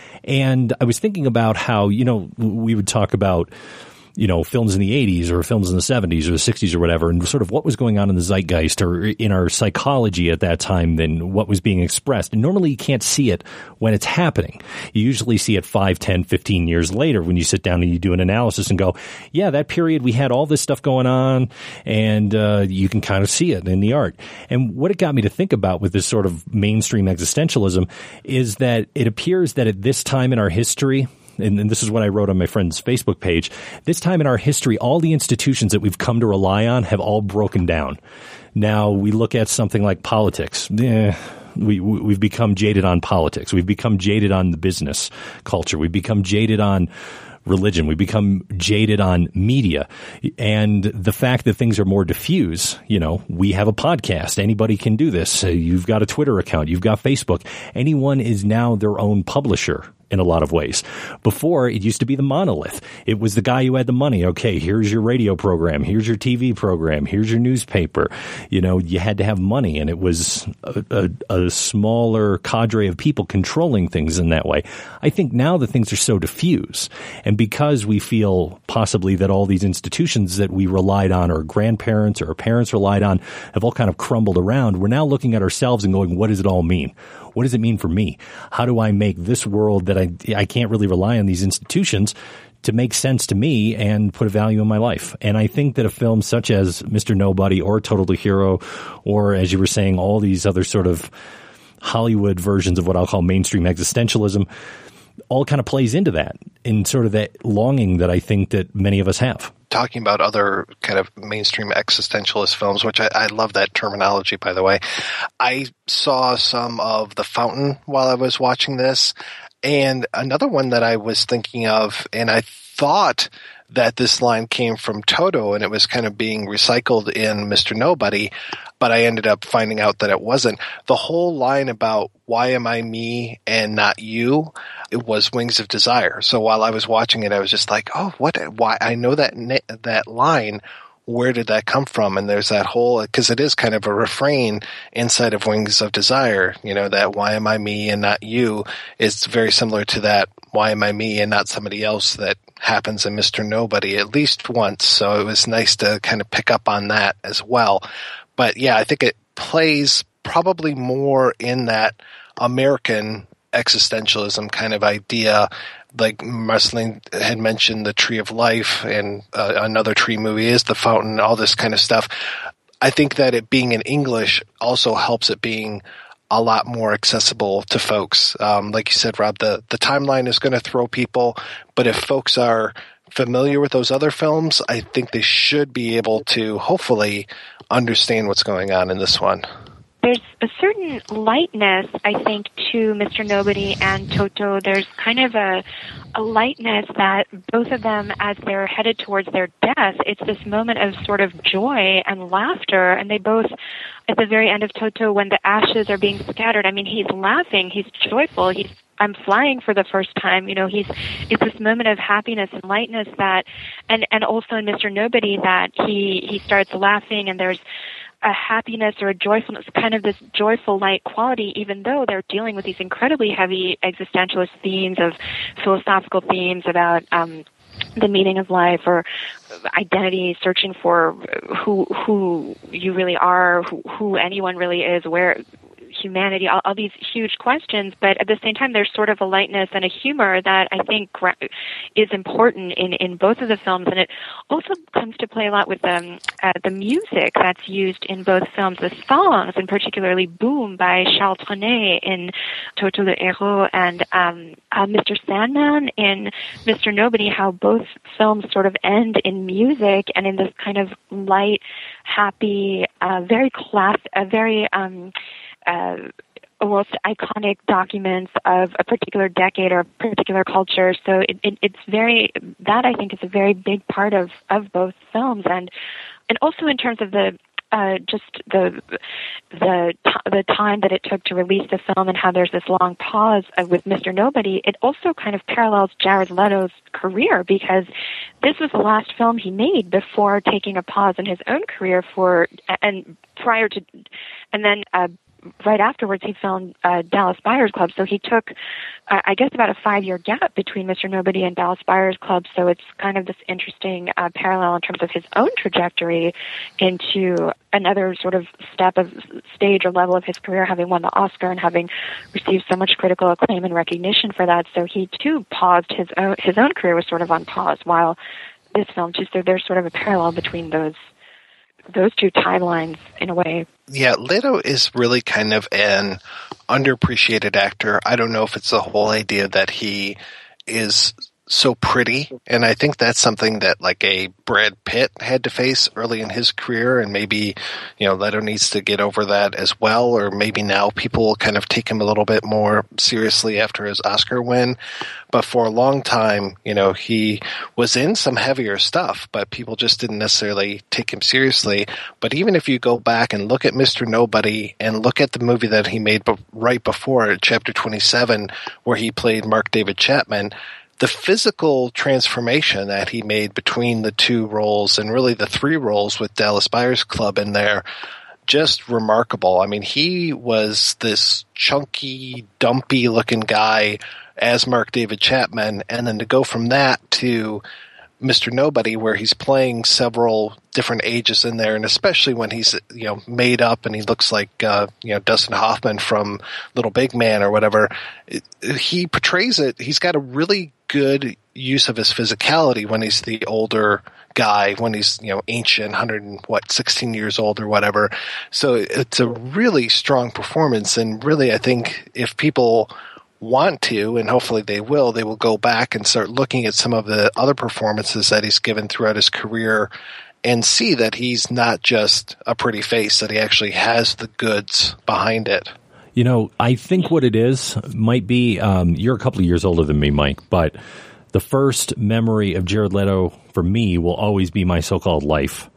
And I was thinking about how, you know, we would talk about, you know, films in the eighties or films in the seventies or the sixties or whatever, and sort of what was going on in the zeitgeist or in our psychology at that time than what was being expressed. And normally you can't see it when it's happening. You usually see it five, ten, fifteen years later when you sit down and you do an analysis and go, yeah, that period we had all this stuff going on, and uh, you can kind of see it in the art. And what it got me to think about with this sort of mainstream existentialism is that it appears that at this time in our history, and, and this is what I wrote on my friend's Facebook page, this time in our history, all the institutions that we've come to rely on have all broken down. Now, we look at something like politics. Eh, we, we've become jaded on politics. We've become jaded on the business culture. We've become jaded on religion. We become jaded on media. And the fact that things are more diffuse, you know, we have a podcast. Anybody can do this. You've got a Twitter account. You've got Facebook. Anyone is now their own publisher in a lot of ways. Before, it used to be the monolith. It was the guy who had the money. Okay, here's your radio program. Here's your T V program. Here's your newspaper. You know, you had to have money, and it was a, a, a smaller cadre of people controlling things in that way. I think now that things are so diffuse, and because we feel possibly that all these institutions that we relied on, or grandparents or our parents relied on, have all kind of crumbled around, we're now looking at ourselves and going, what does it all mean? What does it mean for me? How do I make this world that I I can't really rely on these institutions to make sense to me and put a value in my life? And I think that a film such as Mister Nobody or Total Hero, or as you were saying, all these other sort of Hollywood versions of what I'll call mainstream existentialism, all kind of plays into that, in sort of that longing that I think that many of us have. Talking about other kind of mainstream existentialist films, which I, I love that terminology, by the way. I saw some of The Fountain while I was watching this, and another one that I was thinking of, and I thought that this line came from Toto, and it was kind of being recycled in Mister Nobody, but I ended up finding out that it wasn't. The whole line about why am I me and not you, it was Wings of Desire. So while I was watching it, I was just like, oh, what? Why? I know that that line. where did that come from? And there's that whole, because it is kind of a refrain inside of Wings of Desire, you know, that why am I me and not you is very similar to that why am I me and not somebody else that happens in Mister Nobody at least once. So it was nice to kind of pick up on that as well. But yeah, I think it plays probably more in that American existentialism kind of idea. Like Marceline had mentioned, the Tree of Life, and uh, another tree movie is The Fountain, all this kind of stuff. I think that it being in English also helps it being a lot more accessible to folks. Um, like you said, Rob, the, the timeline is going to throw people, but if folks are familiar with those other films, I think they should be able to hopefully understand what's going on in this one. There's a certain lightness, I think, to Mister Nobody and Toto. There's kind of a, a lightness that both of them, as they're headed towards their death, it's this moment of sort of joy and laughter. And they both, at the very end of Toto, when the ashes are being scattered, I mean, he's laughing, he's joyful, he's I'm flying for the first time. You know, he's, it's this moment of happiness and lightness that, and, and also in Mister Nobody that he, he starts laughing and there's a happiness or a joyfulness, kind of this joyful light quality, even though they're dealing with these incredibly heavy existentialist themes of philosophical themes about, um, the meaning of life or identity, searching for who, who you really are, who, who anyone really is, where, humanity, all, all these huge questions, but at the same time there's sort of a lightness and a humor that I think is important in, in both of the films, and it also comes to play a lot with um, uh, the music that's used in both films, the songs, and particularly Boom by Charles Trenet in Toto le Héros and um, uh, Mister Sandman in Mister Nobody, how both films sort of end in music and in this kind of light, happy, uh, very class, a very um, Uh, almost iconic documents of a particular decade or a particular culture. So it, it, it's very, that I think is a very big part of, of both films. And, and also in terms of the, uh, just the, the, the time that it took to release the film and how there's this long pause uh, with Mister Nobody, it also kind of parallels Jared Leto's career, because this was the last film he made before taking a pause in his own career for, and prior to, and then, uh, right afterwards, he filmed uh, Dallas Buyers Club. So he took, uh, I guess, about a five-year gap between Mister Nobody and Dallas Buyers Club. So it's kind of this interesting uh, parallel in terms of his own trajectory into another sort of step of stage or level of his career, having won the Oscar and having received so much critical acclaim and recognition for that. So he, too, paused his own, his own career was sort of on pause while this film, too. So there's sort of a parallel between those those two timelines in a way. Yeah, Leto is really kind of an underappreciated actor. I don't know if it's the whole idea that he is so pretty, and I think that's something that like a Brad Pitt had to face early in his career, and maybe, you know, Leto needs to get over that as well, or maybe now people will kind of take him a little bit more seriously after his Oscar win. But for a long time, you know, he was in some heavier stuff, but people just didn't necessarily take him seriously. But even if you go back and look at Mister Nobody and look at the movie that he made be- right before it, Chapter twenty-seven, where he played Mark David Chapman, the physical transformation that he made between the two roles, and really the three roles with Dallas Buyers Club in there, just remarkable. I mean, he was this chunky, dumpy looking guy as Mark David Chapman, and then to go from that to Mister Nobody, where he's playing several different ages in there, and especially when he's, you know, made up and he looks like, uh, you know, Dustin Hoffman from Little Big Man or whatever, it, he portrays it. He's got a really good use of his physicality when he's the older guy, when he's, you know, ancient, one hundred and what, sixteen years old or whatever. So it's a really strong performance, and really I think if people want to, and hopefully they will, they will go back and start looking at some of the other performances that he's given throughout his career and see that he's not just a pretty face, that he actually has the goods behind it. You know, I think what it is might be, um, you're a couple of years older than me, Mike, but the first memory of Jared Leto for me will always be My So-Called Life.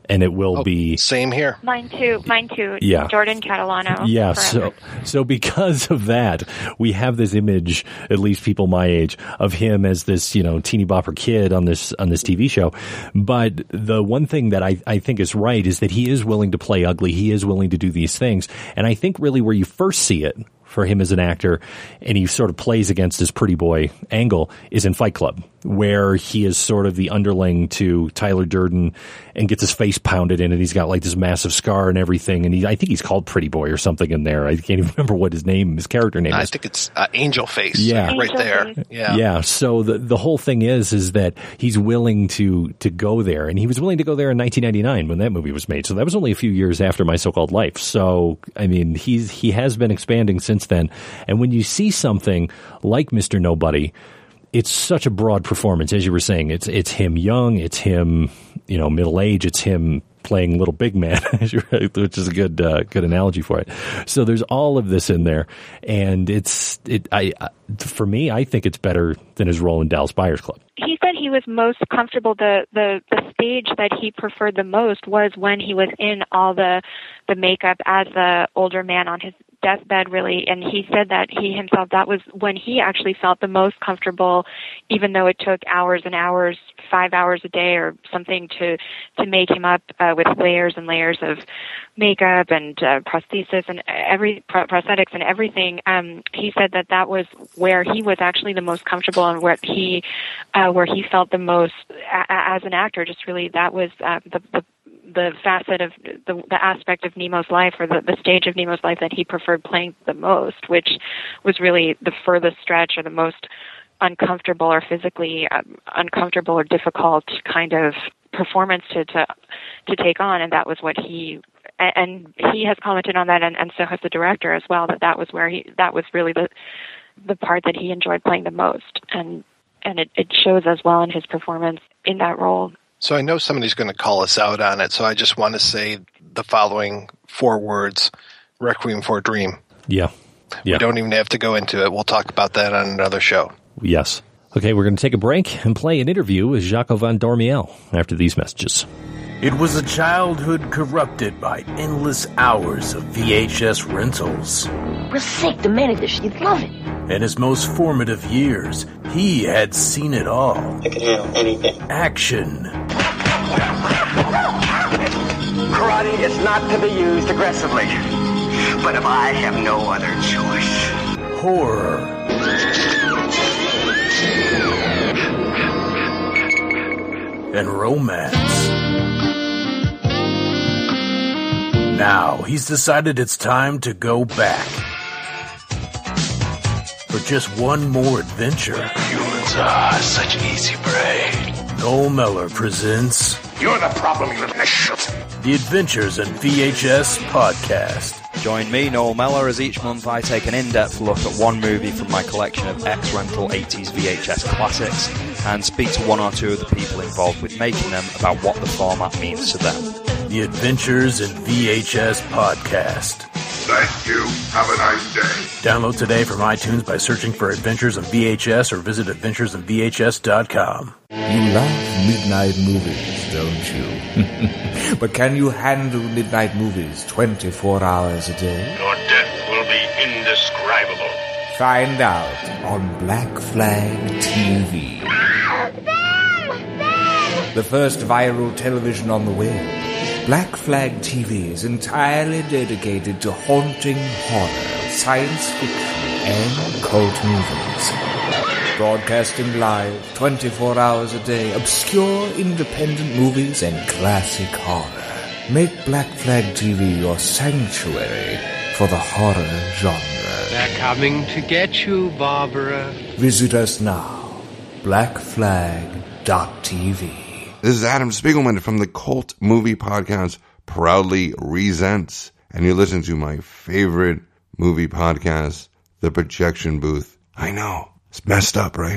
and it will oh, be same here. Mine too. Mine too. Yeah. Jordan Catalano. Yeah. Forever. So, so because of that, we have this image, at least people my age, of him as this, you know, teeny bopper kid on this on this T V show. But the one thing that I, I think is right is that he is willing to play ugly. He is willing to do these things. And I think really where you first see it for him as an actor, and he sort of plays against his pretty boy angle, is in Fight Club, where he is sort of the underling to Tyler Durden and gets his face pounded in, and he's got like this massive scar and everything. And he, I think he's called Pretty Boy or something in there. I can't even remember what his name, his character name is. I think it's uh, Angel Face. Yeah. Right Angel there. Face. Yeah. Yeah. So the the whole thing is, is that he's willing to, to go there, and he was willing to go there in nineteen ninety-nine when that movie was made. So that was only a few years after My So-Called Life. So, I mean, he's, he has been expanding since then. And when you see something like Mister Nobody, it's such a broad performance, as you were saying. It's it's him young, it's him, you know, middle age, it's him playing Little Big Man, which is a good uh, good analogy for it. So there's all of this in there, and it's it. I uh, for me, I think it's better than his role in Dallas Buyers Club. He said he was most comfortable. The, the the stage that he preferred the most was when he was in all the the makeup as the older man on his deathbed, really. And he said that he himself, that was when he actually felt the most comfortable, even though it took hours and hours, five hours a day or something to to make him up uh, with layers and layers of makeup and uh, prosthesis and every pro- prosthetics and everything. Um, he said that that was where he was actually the most comfortable and where he uh, where he felt the most a- as an actor. Just really, that was uh, the, the the facet of the, the aspect of Nemo's life, or the, the stage of Nemo's life that he preferred playing the most, which was really the furthest stretch or the most uncomfortable or physically um, uncomfortable or difficult kind of performance to, to to take on. And that was what he, and he has commented on that, and, and so has the director as well, that that was where he, that was really the the part that he enjoyed playing the most. And and it, it shows as well in his performance in that role. So I know somebody's going to call us out on it, so I just want to say the following four words: Requiem for a Dream. Yeah. yeah. We don't even have to go into it. We'll talk about that on another show. Yes. Okay, we're going to take a break and play an interview with Jaco van Dormiel after these messages. It was a childhood corrupted by endless hours of V H S rentals. We're sick, the man of this. You'd love it. In his most formative years, he had seen it all. I can handle anything. Action. Karate is not to be used aggressively. But if I have no other choice. Horror. And romance. Now, he's decided it's time to go back. For just one more adventure. Humans are such easy prey. Noel Mellor presents... You're the problem, you little shit. The Adventures in V H S Podcast. Join me, Noel Mellor, as each month I take an in-depth look at one movie from my collection of ex-rental eighties V H S classics and speak to one or two of the people involved with making them about what the format means to them. The Adventures in V H S Podcast. Thank you. Have a nice day. Download today from iTunes by searching for Adventures in V H S or visit adventures in V H S dot com. You love midnight movies, don't you? But can you handle midnight movies twenty-four hours a day? Your death will be indescribable. Find out on Black Flag T V. The first viral television on the web. Black Flag T V is entirely dedicated to haunting horror, science fiction, and cult movies. Broadcasting live, twenty-four hours a day, obscure independent movies and classic horror. Make Black Flag T V your sanctuary for the horror genre. They're coming to get you, Barbara. Visit us now, black flag dot t v. This is Adam Spiegelman from the Cult Movie Podcast, Proudly Resents, and you listen to my favorite movie podcast, The Projection Booth. I know, it's messed up, right?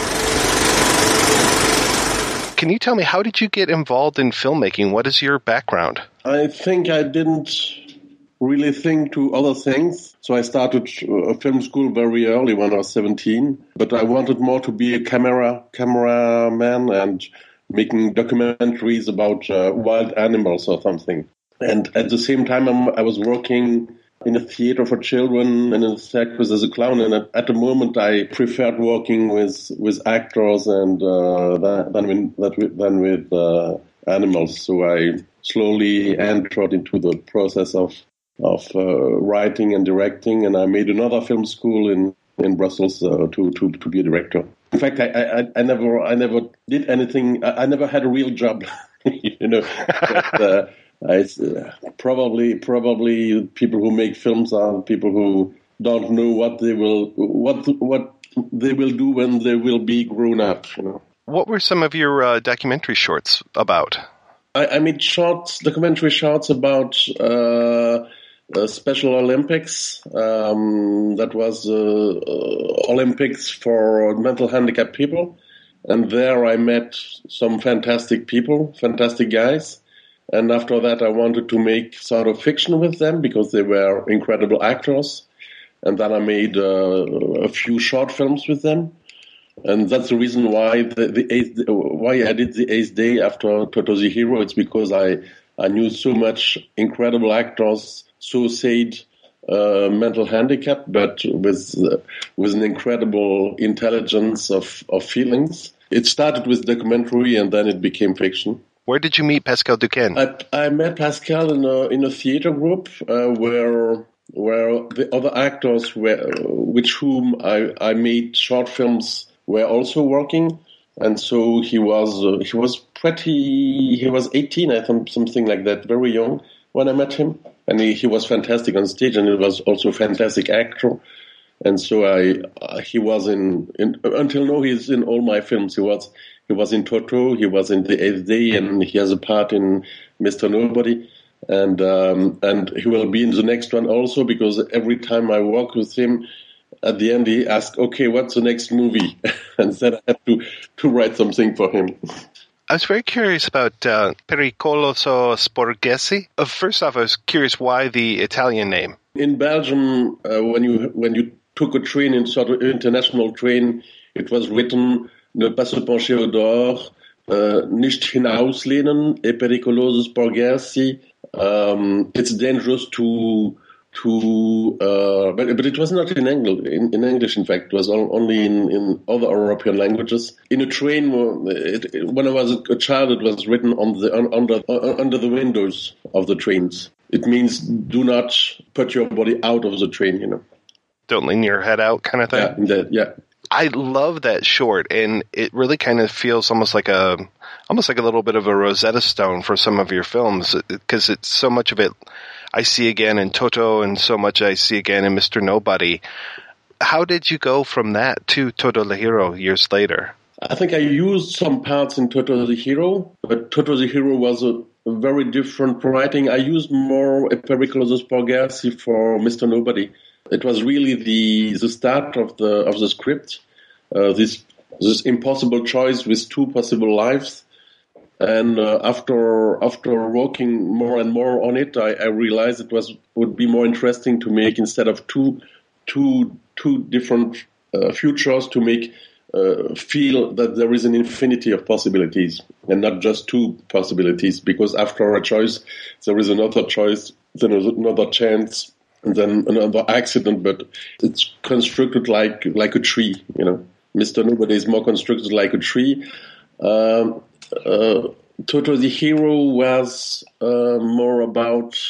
Can you tell me, how did you get involved in filmmaking? What is your background? I think I didn't really think to other things. So I started a film school very early when I was seventeen. But I wanted more to be a camera cameraman and making documentaries about uh, wild animals or something. And at the same time, I'm, I was working in a theater for children and in a circus as a clown. And at, at the moment, I preferred working with, with actors and uh, than with, than with uh, animals. So I slowly entered into the process of of uh, writing and directing, and I made another film school in in Brussels uh, to to to be a director. In fact, I, I I never I never did anything. I, I never had a real job, you know. But, uh, I, uh, probably probably people who make films are people who don't know what they will what what they will do when they will be grown up. You know. What were some of your uh, documentary shorts about? I, I made shorts, documentary shorts about. Uh, Uh, Special Olympics, um, that was uh, uh, Olympics for mental handicapped people. And there I met some fantastic people, fantastic guys. And after that I wanted to make sort of fiction with them because they were incredible actors. And then I made uh, a few short films with them. And that's the reason why the, the eighth, why I did the eighth day after Toto the Hero. It's because I, I knew so much incredible actors, so said uh, mental handicap, but with uh, with an incredible intelligence of, of feelings. It started with documentary and then it became fiction. Where did you meet Pascal Duquesne? I, I met Pascal in a in a theater group uh, where where the other actors were, with whom I, I made short films were also working, and so he was uh, he was pretty he was eighteen, I think, something like that, very young when I met him. And he, he was fantastic on stage, and he was also a fantastic actor. And so I, uh, he was in, in until now he's in all my films. He was he was in Toto, he was in The Eighth Day, and he has a part in Mister Nobody, and um, and he will be in the next one also, because every time I work with him, at the end he asks, "Okay, what's the next movie?" And then I have to to write something for him. I was very curious about uh, Pericoloso Sporgesi. Uh, first off, I was curious why the Italian name. In Belgium, uh, when you when you took a train, in sort of international train, it was written "Ne pas se pencher au dehors, uh, nicht hinauslehnen, et pericoloso Sporgesi." Um, it's dangerous to to, uh, but but it was not in English. In, in English, in fact, it was all, only in, in other European languages. In a train, it, it, when I was a child, it was written on the on, under uh, under the windows of the trains. It means do not put your body out of the train. You know, don't lean your head out, kind of thing. Yeah, that, yeah. I love that short, and it really kind of feels almost like a, almost like a little bit of a Rosetta Stone for some of your films, because it's so much of it I see again in Toto, and so much I see again in Mister Nobody. How did you go from that to Toto the Hero years later? I think I used some parts in Toto the Hero, but Toto the Hero was a, a very different writing. I used more Pericoloso Sporgesi for Mister Nobody. It was really the the start of the of the script. Uh, this this impossible choice with two possible lives, and uh, after after working more and more on it, I, I realized it was would be more interesting to make, instead of two two two different uh, futures, to make uh, feel that there is an infinity of possibilities and not just two possibilities. Because after a choice, there is another choice, then another chance, and then another accident, but it's constructed like like a tree, you know. Mister Nobody is more constructed like a tree. Um, uh, Toto the Hero was uh, more about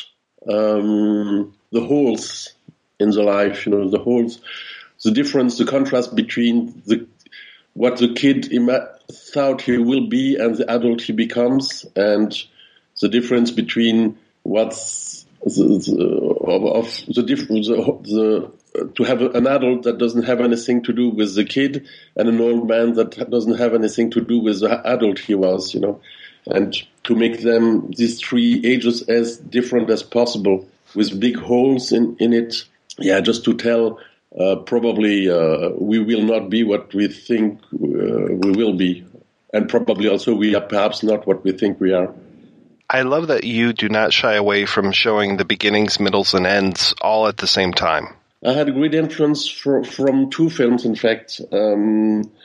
um, the holes in the life, you know, the holes, the difference, the contrast between the what the kid ima- thought he will be and the adult he becomes, and the difference between what's The, the, of, of the difference, the, the, to have an adult that doesn't have anything to do with the kid, and an old man that doesn't have anything to do with the adult he was, you know, and to make them, these three ages, as different as possible, with big holes in, in it. Yeah, just to tell, uh, probably uh, we will not be what we think uh, we will be, and probably also we are perhaps not what we think we are. I love that you do not shy away from showing the beginnings, middles, and ends all at the same time. I had a great influence for, from two films, in fact. Um,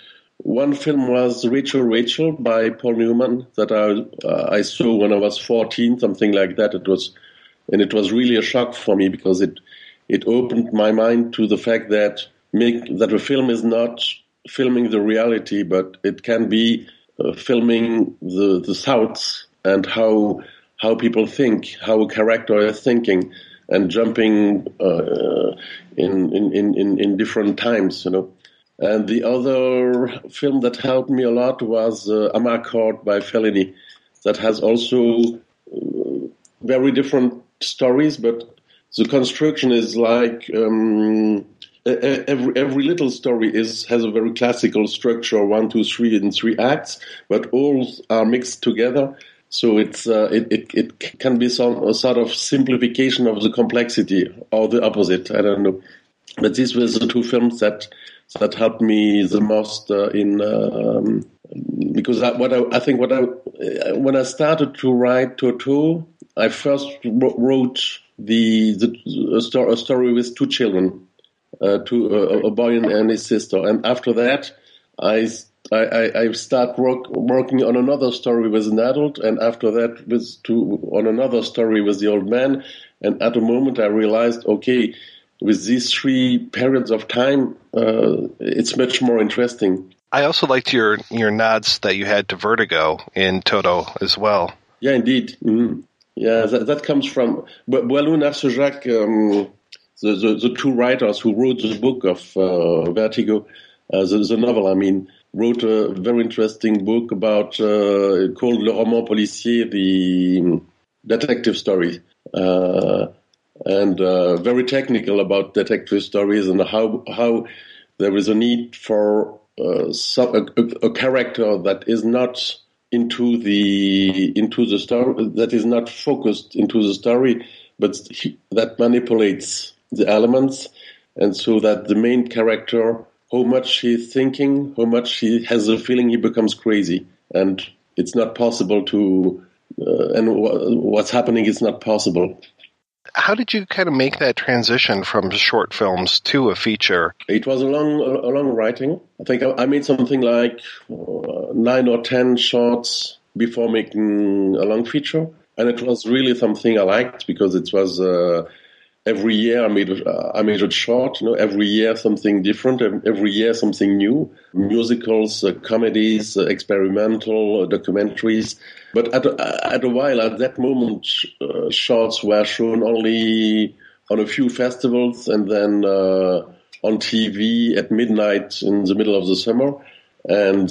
One film was Rachel, Rachel by Paul Newman that I uh, I saw when I was fourteen, something like that. It was, and it was really a shock for me because it it opened my mind to the fact that make that a film is not filming the reality, but it can be uh, filming the the thoughts and how how people think, how a character is thinking, and jumping uh, in, in in in different times, you know. And the other film that helped me a lot was uh, Amarcord by Fellini, that has also uh, very different stories, but the construction is like um, every every little story is has a very classical structure, one, two, three, in three acts, but all are mixed together. So it's uh, it, it it can be some a sort of simplification of the complexity, or the opposite. I don't know, but these were the two films that. That helped me the most uh, in um, because I, what I, I think what I when I started to write Toto, I first wrote the, the a, story, a story with two children, uh, two uh, a boy and his sister, and after that I I, I start work, working on another story with an adult, and after that with two, on another story with the old man, and at a moment I realized, okay, with these three periods of time, uh, it's much more interesting. I also liked your, your nods that you had to Vertigo in Toto as well. Yeah, indeed. Mm-hmm. Yeah, that, that comes from Boileau and Narcejac, um, the, the the two writers who wrote the book of uh, Vertigo, uh, the, the novel. I mean, wrote a very interesting book about uh, called Le Roman Policier, the detective story. Uh, and uh, very technical about detective stories and how how there is a need for uh, some, a, a, a character that is not into the into the story, that is not focused into the story, but he, that manipulates the elements, and so that the main character, how much he's thinking, how much he has a feeling, he becomes crazy, and it's not possible to, uh, and w- what's happening is not possible. How did you kind of make that transition from short films to a feature? It was a long, a long writing. I think I made something like uh, nine or ten shorts before making a long feature, and it was really something I liked because it was uh, every year I made uh, I made it short. You know, every year something different. Every year something new. Musicals, uh, comedies, uh, experimental uh, documentaries. But at a, at a while, at that moment, uh, shorts were shown only on a few festivals and then uh, on T V at midnight in the middle of the summer. And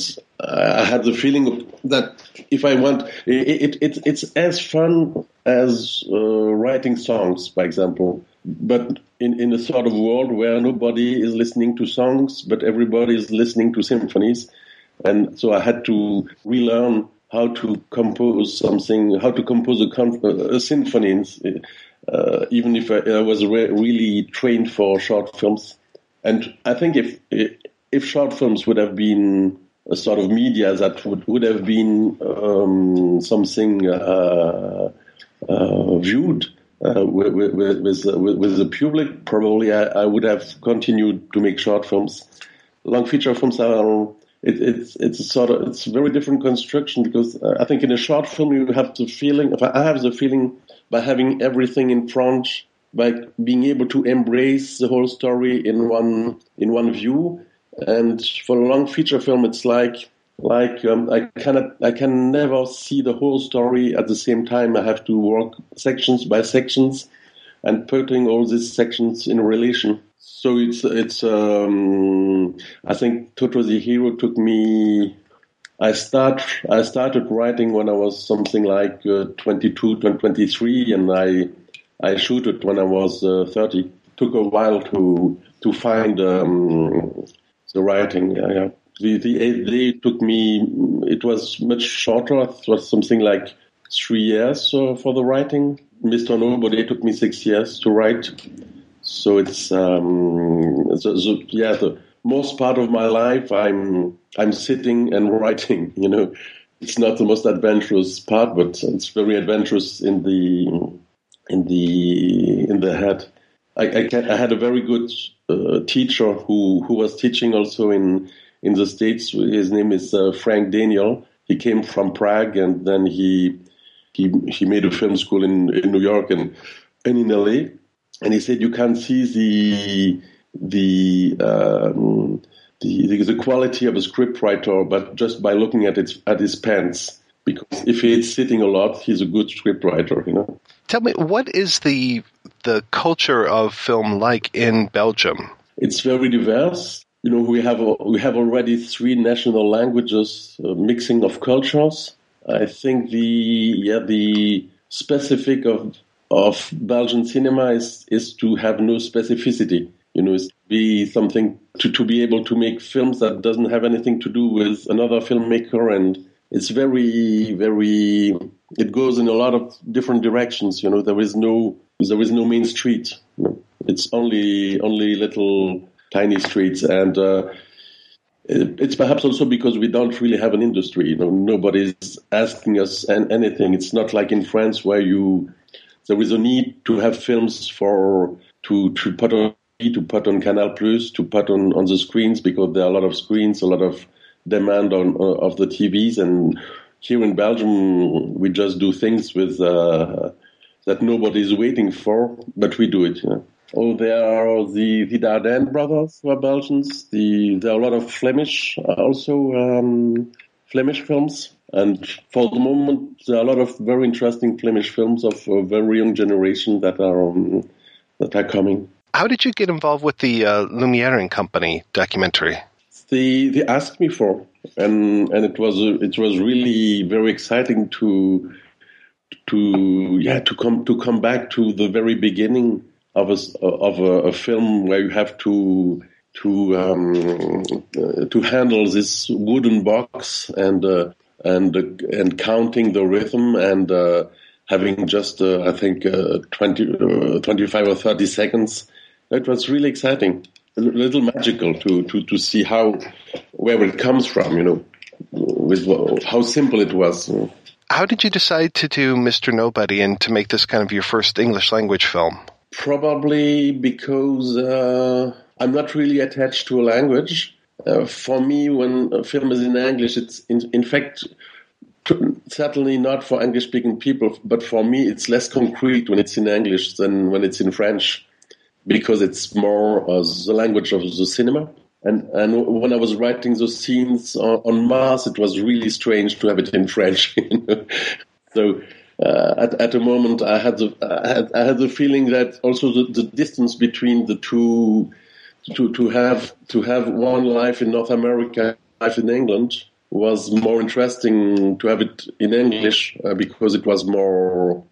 I had the feeling that if I want, it, it, it, it's as fun as uh, writing songs, for example, but in, in a sort of world where nobody is listening to songs, but everybody is listening to symphonies. And so I had to relearn how to compose something, how to compose a, comp- a symphony, uh, even if I, I was re- really trained for short films. And I think if if short films would have been a sort of media that would, would have been um, something uh, uh, viewed uh, with, with, with, with the public, probably I, I would have continued to make short films. Long feature films are... It, it's it's a sort of it's a very different construction because uh, I think in a short film you have the feeling. If I have the feeling by having everything in front, by being able to embrace the whole story in one in one view. And for a long feature film, it's like like um, I cannot I can never see the whole story at the same time. I have to work sections by sections and putting all these sections in relation. So it's it's. Um, I think Toto the Hero took me. I start. I started writing when I was something like uh, twenty-two, twenty-three, and I I shoot it when I was uh, thirty. Took a while to to find um, the writing. Yeah, yeah. The the they took me. It was much shorter. It was something like three years uh, for the writing. Mister Nobody took me six years to write. So it's um, so, so, yeah. The most part of my life, I'm I'm sitting and writing. You know, it's not the most adventurous part, but it's very adventurous in the in the in the head. I I, can, I had a very good uh, teacher who who was teaching also in in the States. His name is uh, Frank Daniel. He came from Prague, and then he he he made a film school in, in New York and and in L A. And he said you can see the the um, the the quality of a scriptwriter, but just by looking at it at his pens. Because if he's sitting a lot, he's a good scriptwriter. You know. Tell me, what is the the culture of film like in Belgium? It's very diverse. You know, we have a, we have already three national languages, a mixing of cultures. I think the yeah the specific of of Belgian cinema is is to have no specificity. You know, it's to be something to to be able to make films that doesn't have anything to do with another filmmaker, and it's very very. It goes in a lot of different directions. You know, there is no there is no main street. You know? It's only only little tiny streets, and uh, it, it's perhaps also because we don't really have an industry. You know, nobody's asking us an, anything. It's not like in France where you there is a need to have films for to to put on to put on Canal Plus, to put on, on the screens, because there are a lot of screens, a lot of demand on uh, of the T Vs. And here in Belgium, we just do things with uh, that nobody is waiting for, but we do it. You know? Oh, there are the, the Dardenne brothers who are Belgians. The, there are a lot of Flemish, also um, Flemish films. And for the moment, there are a lot of very interesting Flemish films of a very young generation that are um, that are coming. How did you get involved with the uh, Lumiere and Company documentary? They they asked me for, and and it was it was really very exciting to to yeah to come to come back to the very beginning of a of a, a film where you have to to um, uh, to handle this wooden box and uh, and uh, and counting the rhythm and uh, having just uh, I think uh, twenty, uh, twenty-five or thirty seconds. It was really exciting, a little magical to, to, to see how where it comes from, you know, with how simple it was. How did you decide to do Mister Nobody and to make this kind of your first English language film? Probably because uh, I'm not really attached to a language. Uh, for me, when a film is in English, it's in, in fact certainly not for English-speaking people, but for me, it's less concrete when it's in English than when it's in French, because it's more uh, the language of the cinema. And and when I was writing those scenes on, on Mars, it was really strange to have it in French. You know? So uh, at at a moment, I had the I had, I had the feeling that also the, the distance between the two, to to have to have one life in North America, life in England, was more interesting to have it in English uh, because it was more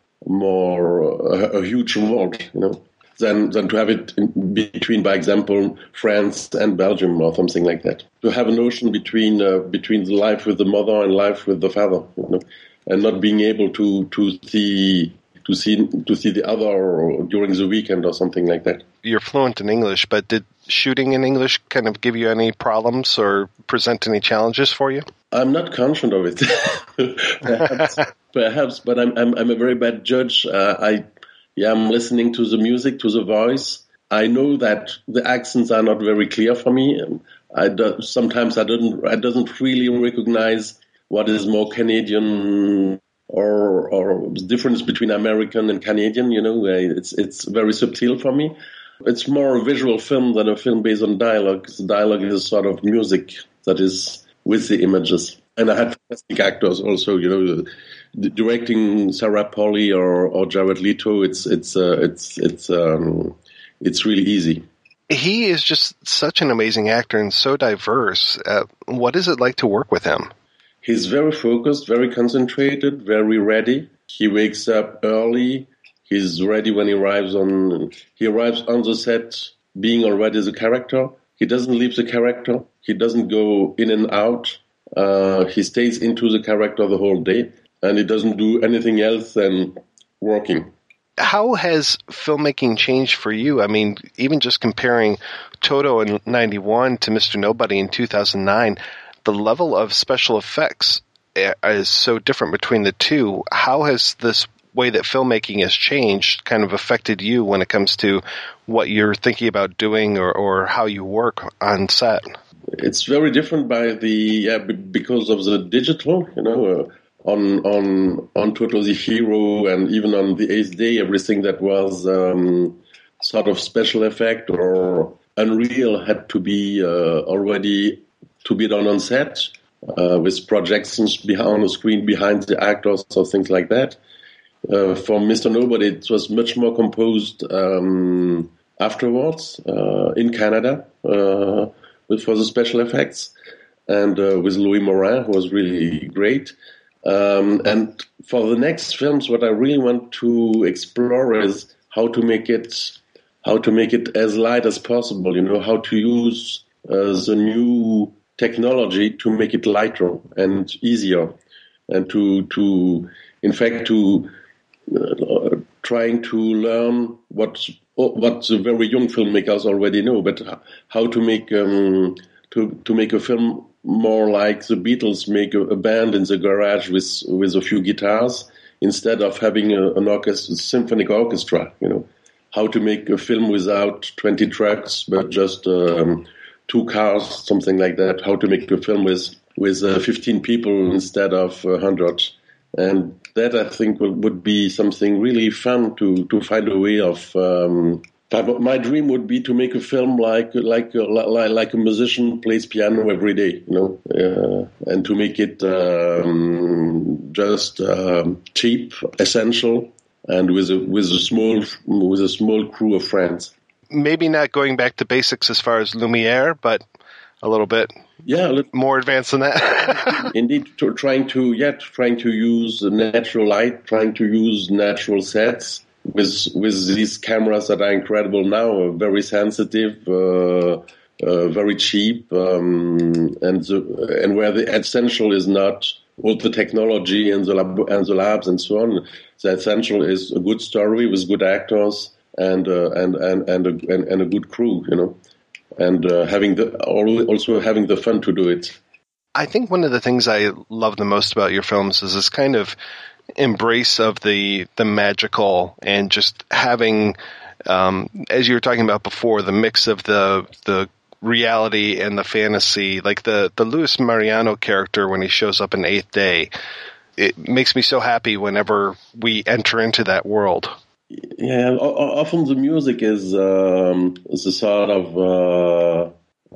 more uh, a huge world, you know. Than, than to have it in between, by example, France and Belgium or something like that. To have a notion between uh, between the life with the mother and life with the father, you know, and not being able to, to see to see to see the other during the weekend or something like that. You're fluent in English, but did shooting in English kind of give you any problems or present any challenges for you? I'm not conscious of it, perhaps, perhaps, but I'm I'm I'm a very bad judge. Uh, I. Yeah, I'm listening to the music, to the voice. I know that the accents are not very clear for me. I do, sometimes I don't, I doesn't really recognize what is more Canadian or or the difference between American and Canadian. You know, it's it's very subtle for me. It's more a visual film than a film based on dialogue. The dialogue is a sort of music that is with the images. And I had fantastic actors also, you know, directing Sarah Polley or, or Jared Leto. It's it's uh, it's it's um, it's really easy. He is just such an amazing actor and so diverse. Uh, what is it like to work with him? He's very focused, very concentrated, very ready. He wakes up early. He's ready when he arrives on. He arrives on the set being already the character. He doesn't leave the character. He doesn't go in and out. Uh, he stays into the character the whole day, and he doesn't do anything else than working. How has filmmaking changed for you? I mean, even just comparing Toto in ninety-one to Mister Nobody in two thousand nine, the level of special effects is so different between the two. How has this way that filmmaking has changed kind of affected you when it comes to what you're thinking about doing or, or how you work on set? it's very different by the yeah because of the digital, you know, uh, on on on Toto the Hero and even on the Eighth Day, everything that was um, sort of special effect or unreal had to be uh, already to be done on set uh, with projections behind on the screen behind the actors or things like that. Uh, for Mister Nobody, it was much more composed um, afterwards uh, in Canada uh, with for the special effects, and uh, with Louis Morin, who was really great. Um, and for the next films, what I really want to explore is how to make it how to make it as light as possible. You know, how to use uh, the new technology to make it lighter and easier, and to to in fact to Uh, trying to learn what what the very young filmmakers already know, but how to make um, to to make a film more like the Beatles make a, a band in the garage with with a few guitars instead of having a, an orchestra, symphonic orchestra. You know, how to make a film without twenty tracks but just um, two cars, something like that. How to make a film with with uh, fifteen people instead of a hundred. And that, I think, would be something really fun to, to find a way of. Um, my dream would be to make a film like like like, like a musician plays piano every day, you know, uh, and to make it um, just um, cheap, essential, and with a with a small with a small crew of friends. Maybe not going back to basics as far as Lumiere, but a little bit. Yeah, a little more advanced than that. Indeed, to, trying to yeah, trying to use natural light, trying to use natural sets with with these cameras that are incredible now, very sensitive, uh, uh, very cheap, um, and the, and where the essential is not all the technology and the lab, and the labs and so on. The essential is a good story with good actors and uh, and and and a, and, and a good crew, you know. And uh, having the also having the fun to do it. I think one of the things I love the most about your films is this kind of embrace of the the magical and just having, um, as you were talking about before, the mix of the the reality and the fantasy. Like the the Luis Mariano character when he shows up in Eighth Day, it makes me so happy whenever we enter into that world. Yeah, often the music is um, is a sort of uh,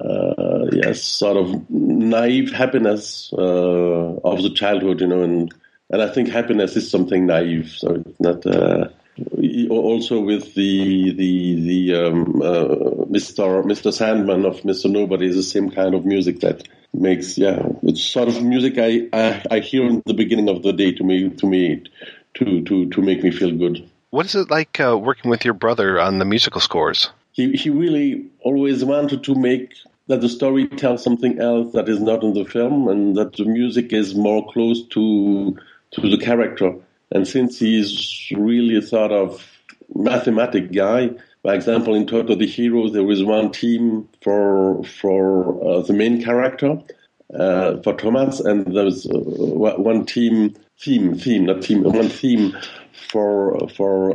uh, yes, sort of naive happiness uh, of the childhood, you know, and and I think happiness is something naive, so it's not. Uh, also with the the the um, uh, Mister Mister Sandman of Mister Nobody is the same kind of music that makes yeah, it's sort of music I, I, I hear in the beginning of the day to me to me to to to make me feel good. What is it like uh, working with your brother on the musical scores? He he really always wanted to make that the story tells something else that is not in the film, and that the music is more close to to the character. And since he's really a sort of mathematic guy, for example, in Toto the Hero, there is one theme for for uh, the main character, uh, for Thomas, and there's uh, one theme theme theme not theme one theme. for for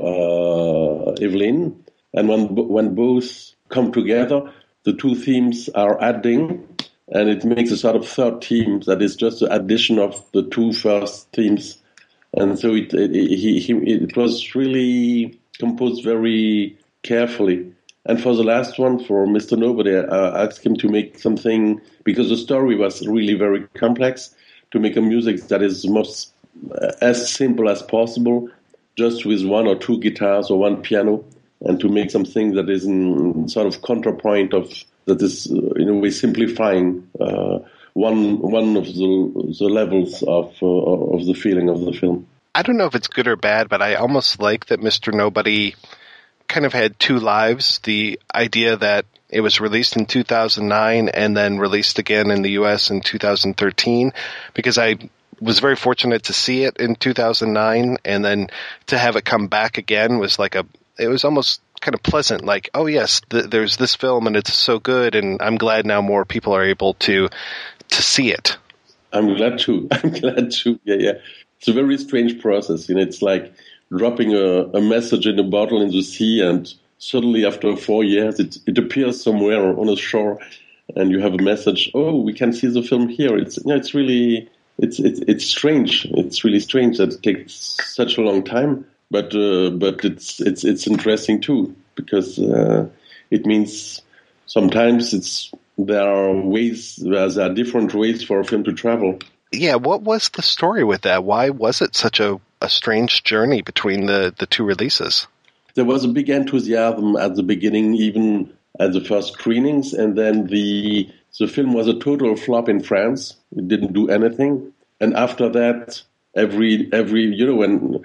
uh, Evelyn, and when when both come together, the two themes are adding, and it makes a sort of third theme that is just the addition of the two first themes, and so it it, he, he, it was really composed very carefully. And for the last one, for Mister Nobody, I asked him to make something, because the story was really very complex, to make a music that is most uh, as simple as possible, just with one or two guitars or one piano, and to make something that is in sort of counterpoint of that is uh, in a way simplifying uh, one one of the the levels of uh, of the feeling of the film. I don't know if it's good or bad, but I almost like that Mister Nobody kind of had two lives. The idea that it was released in two thousand nine and then released again in the U S in two thousand thirteen, because I was very fortunate to see it in two thousand nine, and then to have it come back again was like a, it was almost kind of pleasant, like, oh yes, th- there's this film and it's so good, and I'm glad now more people are able to to see it. I'm glad too. I'm glad too. Yeah, yeah. It's a very strange process, you know. It's like dropping a, a message in a bottle in the sea, and suddenly after four years it, it appears somewhere on a shore, and you have a message. Oh, we can see the film here. It's you know, it's really it's it's it's strange. It's really strange that it takes such a long time, but uh, but it's it's it's interesting too because uh, it means sometimes it's there are ways there are different ways for a film to travel. Yeah, what was the story with that? Why was it such a, a strange journey between the, the two releases? There was a big enthusiasm at the beginning, even at the first screenings, and then the the film was a total flop in France. It didn't do anything, and after that, every every you know when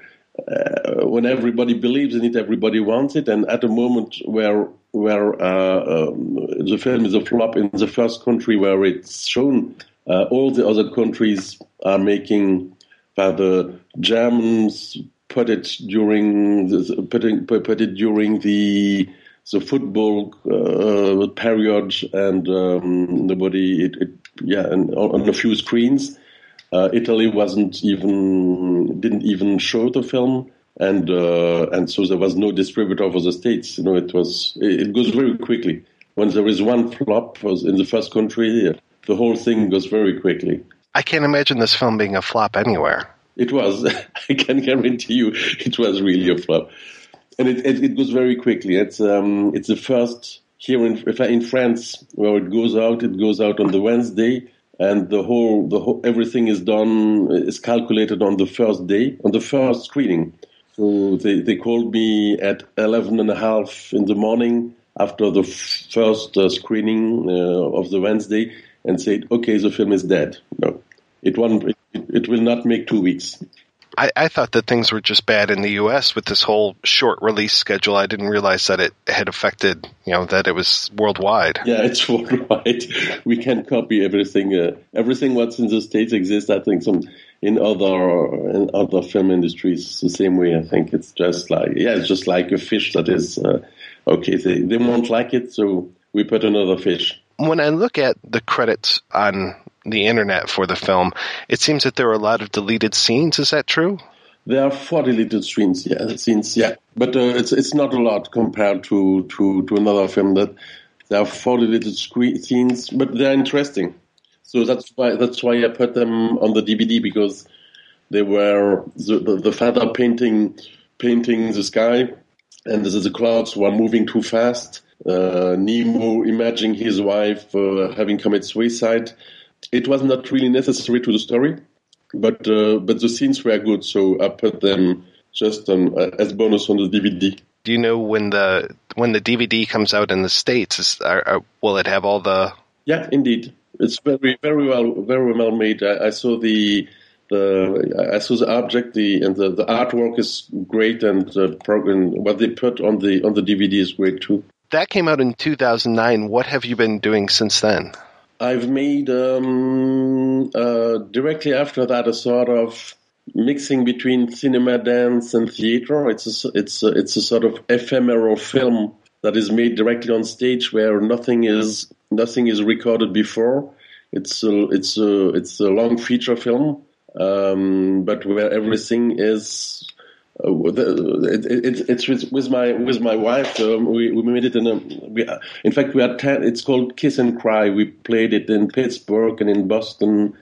uh, when everybody believes in it, everybody wants it, and at a moment where where uh, um, the film is a flop in the first country where it's shown. Uh, all the other countries are making, uh, the Germans put it during the, putting, put it during the the football uh, period, and um, nobody, it, it, yeah, and on, on a few screens. Uh, Italy wasn't even didn't even show the film, and uh, and so there was no distributor for the States. You know, it was it, it goes very quickly when there is one flop was in the first country. The whole thing goes very quickly. I can't imagine this film being a flop anywhere. It was. I can guarantee you it was really a flop. And it, it, it goes very quickly. It's um, it's the first here in in France where it goes out. It goes out on the Wednesday, and the whole the whole everything is done is calculated on the first day, on the first screening. So they, they called me at eleven and a half in the morning after the f- first uh, screening uh, of the Wednesday, and said, okay, the film is dead. No, it won't, it, it will not make two weeks. I, I thought that things were just bad in the U S with this whole short release schedule. I didn't realize that it had affected, you know, that it was worldwide. Yeah, it's worldwide. We can copy everything. Uh, everything what's in the States exists, I think, some in other in other film industries the same way. I think it's just like, yeah, it's just like a fish that is, uh, okay, they, they won't like it, so we put another fish. When I look at the credits on the internet for the film, it seems that there are a lot of deleted scenes. Is that true? There are four deleted scenes, yeah, scenes, yeah. But uh, it's it's not a lot compared to, to, to another film. That there are four deleted screen scenes, but they're interesting. So that's why that's why I put them on the D V D, because they were the the, the father painting painting the sky, and the, the clouds were moving too fast. Uh, Nemo imagining his wife uh, having committed suicide. It was not really necessary to the story, but uh, but the scenes were good, so I put them just on, uh, as bonus on the D V D. Do you know when the when the D V D comes out in the States? Is, are, are, will it have all the? Yeah, indeed, it's very very well very well made. I, I saw the the I saw the object, the and the, the artwork is great, and the program what they put on the on the D V D is great too. That came out in two thousand nine. What have you been doing since then? I've made um, uh, directly after that a sort of mixing between cinema, dance, and theater. It's a, it's a, it's a sort of ephemeral film that is made directly on stage, where nothing is nothing is recorded before. It's a, it's a, it's a long feature film, um, but where everything is. Uh, it, it, it's with, with my with my wife. Um, we, we made it in a. We, in fact, we had ten. It's called Kiss and Cry. We played it in Pittsburgh and in Boston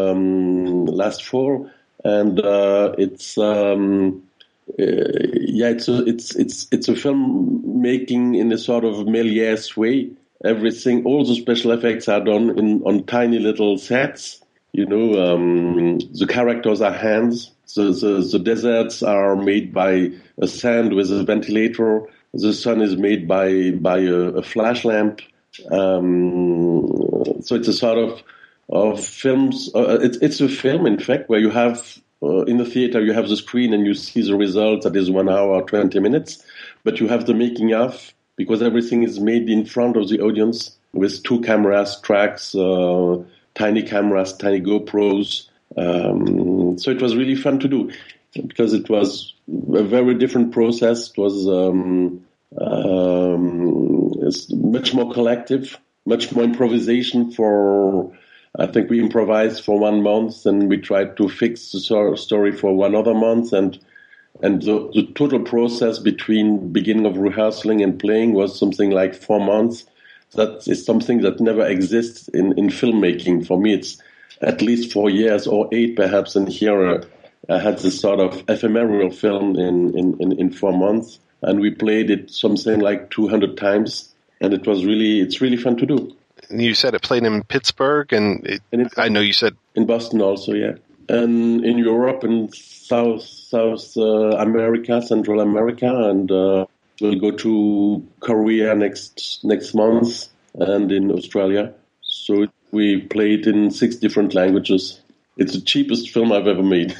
um, last fall, and uh, it's um, uh, yeah, it's a, it's it's it's a film making in a sort of Méliès way. Everything, all the special effects are done in on tiny little sets. You know, um, the characters are hands. The, the, the deserts are made by a sand with a ventilator. The sun is made by by a, a flash lamp. Um, so it's a sort of of films. Uh, it's it's a film, in fact, where you have uh, in the theater you have the screen and you see the result that is one hour twenty minutes, but you have the making of, because everything is made in front of the audience with two cameras, tracks, uh, tiny cameras, tiny GoPros. Um, so it was really fun to do, because it was a very different process. It was um, um, it's much more collective, much more improvisation. For I think we improvised for one month, and we tried to fix the story for one other month, and and the, the total process between beginning of rehearsing and playing was something like four months. that is something that never exists in, in filmmaking. For me, it's at least four years or eight perhaps, and here uh, I had this sort of ephemeral film in, in, in, in four months, and we played it something like two hundred times, and it was really, it's really fun to do. You said it played in Pittsburgh, and, it, and it, I know you said... In Boston also, yeah. And in Europe and South South uh, America, Central America, and uh, we'll go to Korea next next month, and in Australia. So we played in six different languages. It's the cheapest film I've ever made.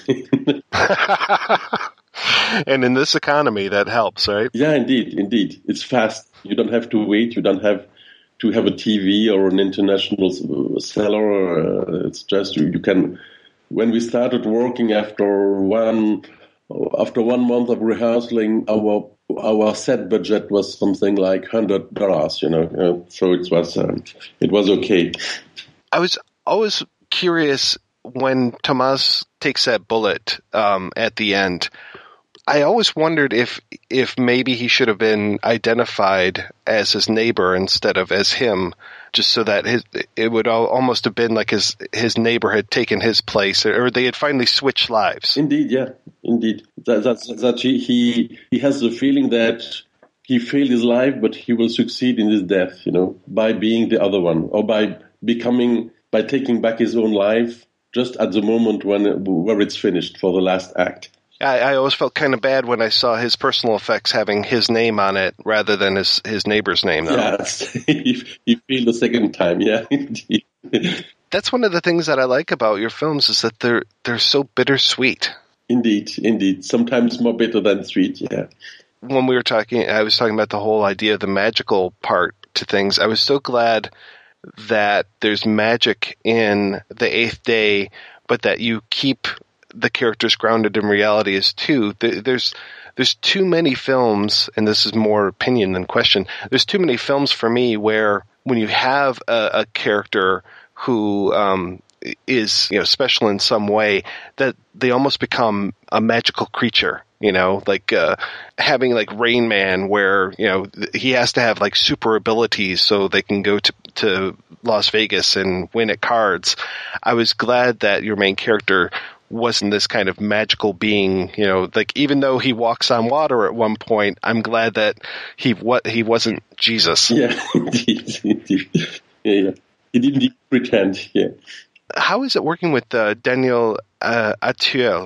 And in this economy, that helps, right? Yeah, indeed, indeed. It's fast. You don't have to wait. You don't have to have a T V or an international seller. Uh, it's just you, you can. When we started working after one after one month of rehearsing, our our set budget was something like hundred dollars. You know, uh, so it was uh, it was okay. I was always curious when Tomas takes that bullet um, at the end. I always wondered if if maybe he should have been identified as his neighbor instead of as him, just so that his it would almost have been like his his neighbor had taken his place, or they had finally switched lives. Indeed, yeah, indeed. That, that's that he, he he has the feeling that he failed his life, but he will succeed in his death. You know, by being the other one, or by becoming by taking back his own life just at the moment when where it's finished for the last act. I, I always felt kind of bad when I saw his personal effects having his name on it rather than his, his neighbor's name. Though. Yes, he, he failed the second time, yeah. That's one of the things that I like about your films is that they're they're so bittersweet. Indeed, indeed. Sometimes more bitter than sweet, yeah. When we were talking, I was talking about the whole idea of the magical part to things. I was so glad that there's magic in The Eighth Day, but that you keep the characters grounded in reality is too. There's there's too many films, and this is more opinion than question. There's too many films for me where when you have a, a character who um, is you know special in some way, that they almost become a magical creature. You know, like uh, having like Rain Man, where you know he has to have like super abilities so they can go to to Las Vegas and win at cards. I was glad that your main character wasn't this kind of magical being, you know, like even though he walks on water at one point, I'm glad that he what he wasn't Jesus. Yeah, indeed, indeed. Yeah, yeah. He didn't pretend. Yeah. How is it working with uh, Daniel uh, Auteuil?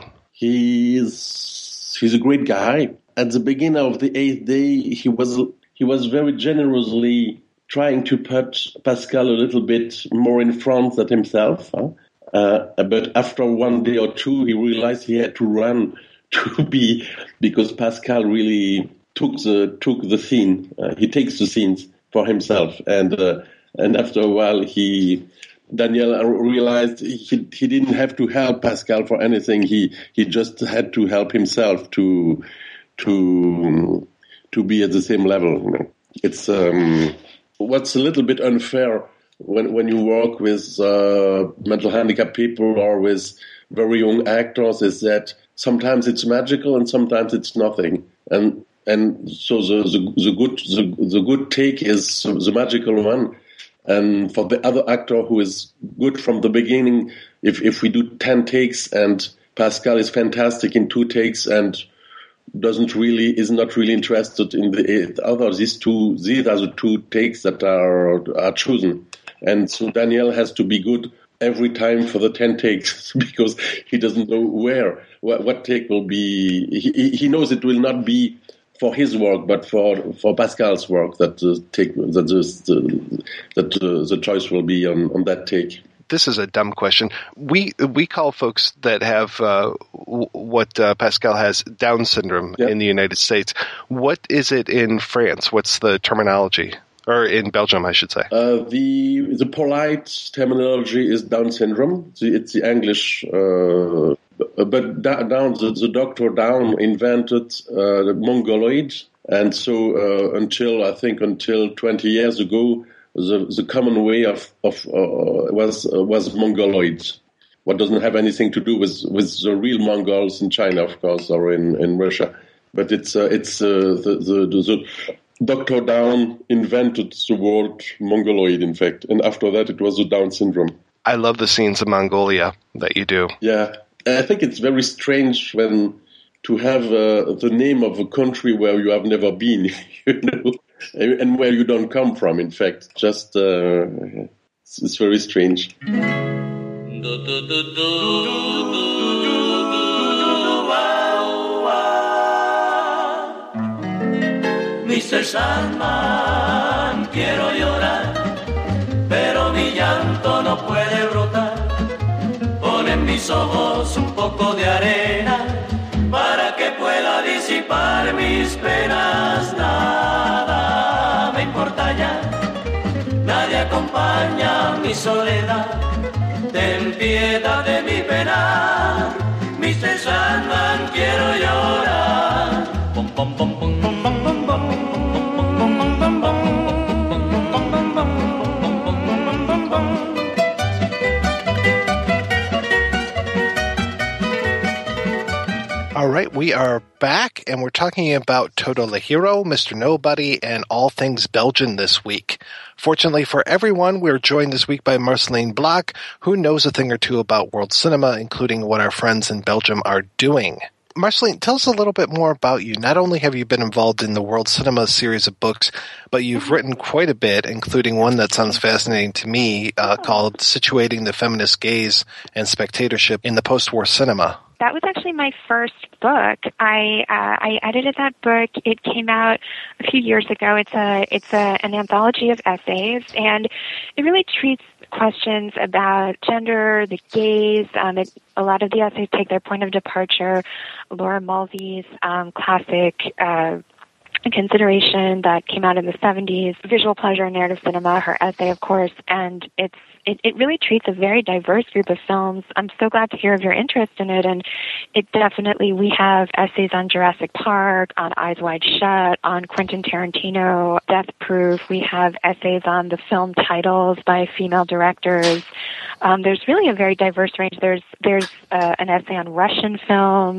He's he's a great guy. At the beginning of The Eighth Day, he was he was very generously trying to put Pascal a little bit more in front than himself. Huh? Uh, but after one day or two, he realized he had to run to be because Pascal really took the took the scene. Uh, he takes the scenes for himself, and uh, and after a while, he Daniel realized he he didn't have to help Pascal for anything. He he just had to help himself to to to be at the same level. You know? It's um, what's a little bit unfair. When when you work with uh, mental handicapped people or with very young actors, is that sometimes it's magical and sometimes it's nothing. And and so the the, the good the, the good take is the magical one. And for the other actor who is good from the beginning, if if we do ten takes and Pascal is fantastic in two takes and doesn't really is not really interested in the other these two these are the two takes that are are chosen. And so Daniel has to be good every time for the ten takes because he doesn't know where, what, what take will be. He, he knows it will not be for his work, but for, for Pascal's work that the take that the that the, the choice will be on, on that take. This is a dumb question. We we call folks that have uh, w- what uh, Pascal has Down syndrome yep. in the United States. What is it in France? What's the terminology? Or in Belgium, I should say. Uh, the the polite terminology is Down syndrome. It's the English, uh, but Down the, the doctor Down invented uh, the mongoloid, and so uh, until I think until twenty years ago, the the common way of of uh, was uh, was mongoloid. What doesn't have anything to do with with the real Mongols in China, of course, or in, in Russia. But it's uh, it's uh, the, the the Doctor Down invented the word Mongoloid, in fact, and after that it was the Down syndrome. I love the scenes of Mongolia that you do. Yeah, I think it's very strange when to have uh, the name of a country where you have never been, you know, and where you don't come from, in fact. Just, uh, it's, it's very strange. mister Sandman, quiero llorar, pero mi llanto no puede brotar. Pon en mis ojos un poco de arena para que pueda disipar mis penas. Nada me importa ya, nadie acompaña mi soledad. Ten piedad de mi pena, mister Sandman, quiero llorar. Pom, pom, pom, pom, pom, pom, pom, pom. All right, we are back, and we're talking about Toto the Hero, Mister Nobody, and all things Belgian this week. Fortunately for everyone, we're joined this week by Marceline Block, who knows a thing or two about world cinema, including what our friends in Belgium are doing. Marceline, tell us a little bit more about you. Not only have you been involved in the World Cinema series of books, but you've written quite a bit, including one that sounds fascinating to me, uh, called Situating the Feminist Gaze and Spectatorship in the Post-War Cinema. That was actually my first book. I uh, I edited that book. It came out a few years ago. It's a it's a, an anthology of essays, and it really treats questions about gender, the gaze. Um, it, a lot of the essays take their point of departure. Laura Mulvey's um, classic uh, consideration that came out in the seventies, Visual Pleasure and Narrative Cinema, her essay, of course, and it's It, it really treats a very diverse group of films. I'm so glad to hear of your interest in it, and it definitely, we have essays on Jurassic Park, on Eyes Wide Shut, on Quentin Tarantino, Death Proof. We have essays on the film titles by female directors. Um, there's really a very diverse range. There's there's uh, an essay on Russian films.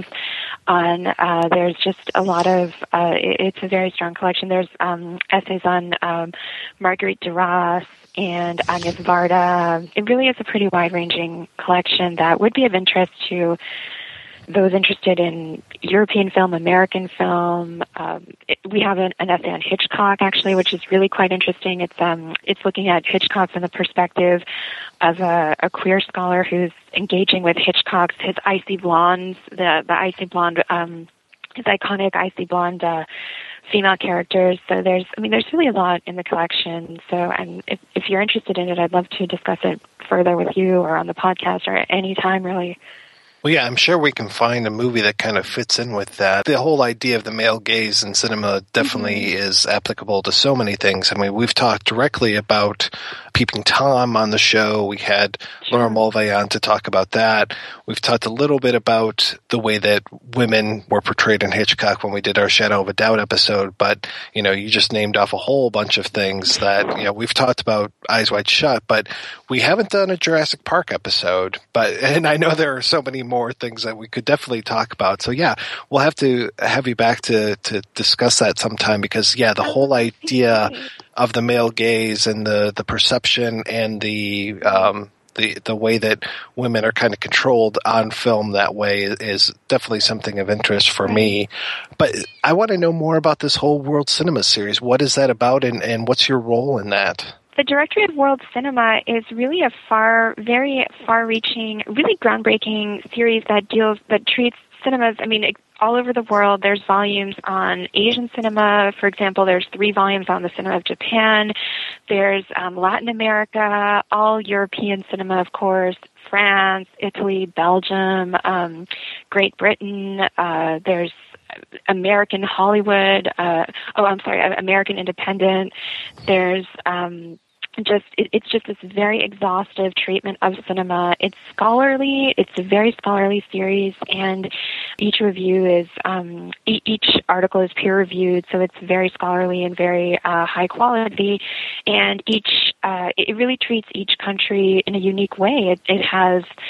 On uh, there's just a lot of. Uh, it, it's a very strong collection. There's um, essays on um, Marguerite Duras and Agnes Varda. It really is a pretty wide-ranging collection that would be of interest to those interested in European film, American film. Um, it, we have an, an essay on Hitchcock, actually, which is really quite interesting. It's um, it's looking at Hitchcock from the perspective of a, a queer scholar who's engaging with Hitchcock's his icy blondes, the the icy blonde, um, his iconic icy blonde. Uh, female characters. So there's, I mean, there's really a lot in the collection. So, and if, if you're interested in it, I'd love to discuss it further with you or on the podcast or at any time, really. Well, yeah, I'm sure we can find a movie that kind of fits in with that. The whole idea of the male gaze in cinema definitely mm-hmm. is applicable to so many things. I mean, we've talked directly about Peeping Tom on the show. We had sure. Laura Mulvey on to talk about that. We've talked a little bit about the way that women were portrayed in Hitchcock when we did our Shadow of a Doubt episode. But, you know, you just named off a whole bunch of things that, you know, we've talked about Eyes Wide Shut, but we haven't done a Jurassic Park episode. But, and I know there are so many more things that we could definitely talk about. So yeah, we'll have to have you back to, to discuss that sometime because yeah, the whole idea of the male gaze and the, the perception and the, um, the, the way that women are kind of controlled on film that way is definitely something of interest for me. But I want to know more about this whole World Cinema series. What is that about and, and what's your role in that? The Directory of World Cinema is really a far, very far-reaching, really groundbreaking series that deals, that treats cinemas, I mean, all over the world. There's volumes on Asian cinema. For example, there's three volumes on the cinema of Japan. There's um, Latin America, all European cinema, of course, France, Italy, Belgium, um, Great Britain. Uh, there's American Hollywood. Uh, oh, I'm sorry, American Independent. There's um, just it, it's just this very exhaustive treatment of cinema. It's scholarly. It's a very scholarly series, and each review is um, e- each article is peer reviewed, so it's very scholarly and very uh, high quality. And each uh, it really treats each country in a unique way. It, it has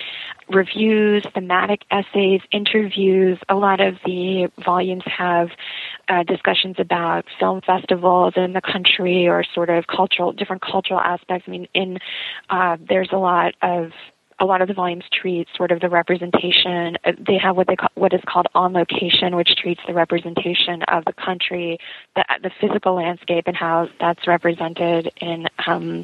reviews, thematic essays, interviews. A lot of the volumes have uh, discussions about film festivals in the country or sort of cultural, different cultural aspects. I mean, in uh, there's a lot of a lot of the volumes treat sort of the representation. They have what they call, what is called on location, which treats the representation of the country, the, the physical landscape, and how that's represented in um,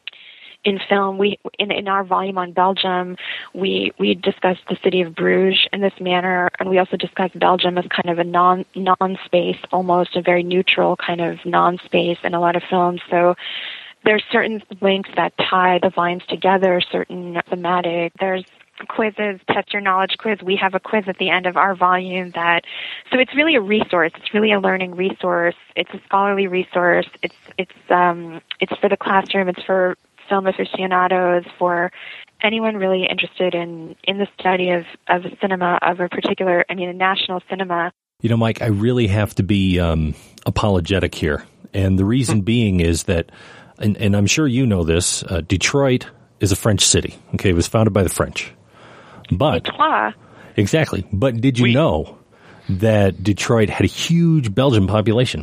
in film. We in, in our volume on Belgium, we we discussed the city of Bruges in this manner, and we also discussed Belgium as kind of a non non space, almost a very neutral kind of non space in a lot of films. So there's certain links that tie the volumes together, certain thematic. There's quizzes, test your knowledge quiz. We have a quiz at the end of our volume that, so it's really a resource. It's really a learning resource. It's a scholarly resource. It's it's um it's for the classroom. It's for film aficionados, for anyone really interested in in the study of of cinema, of a particular, I mean, a national cinema. You know, Mike, I really have to be um, apologetic here, and the reason being is that. And, and I'm sure you know this, uh, Detroit is a French city. Okay, it was founded by the French. But Detroit. Exactly. But did you oui. know that Detroit had a huge Belgian population?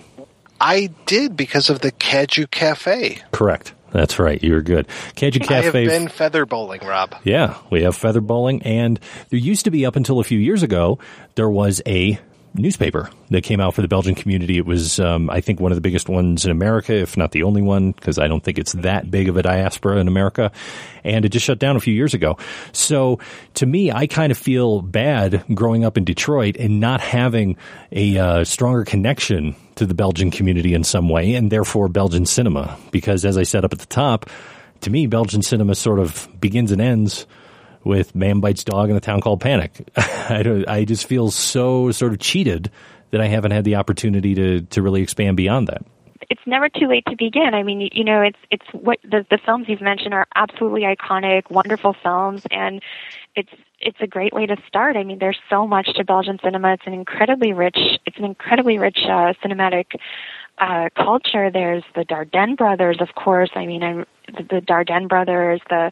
I did, because of the Caju Cafe. Correct. That's right. You're good. Caju Cafe. I have been feather bowling, Rob. Yeah, we have feather bowling. And there used to be, up until a few years ago, there was a newspaper that came out for the Belgian community. It was, um, I think, one of the biggest ones in America, if not the only one, because I don't think it's that big of a diaspora in America. And it just shut down a few years ago. So to me, I kind of feel bad growing up in Detroit and not having a uh, stronger connection to the Belgian community in some way, and therefore Belgian cinema. Because as I said up at the top, to me, Belgian cinema sort of begins and ends with Man Bites Dog in a Town Called Panic. I don't, I just feel so sort of cheated that I haven't had the opportunity to, to really expand beyond that. It's never too late to begin. I mean, you know, it's it's what the, the films you've mentioned are absolutely iconic, wonderful films, and it's it's a great way to start. I mean, there's so much to Belgian cinema. It's an incredibly rich, it's an incredibly rich uh, cinematic uh, culture. There's the Dardenne brothers, of course. I mean, I'm, the, the Dardenne brothers, the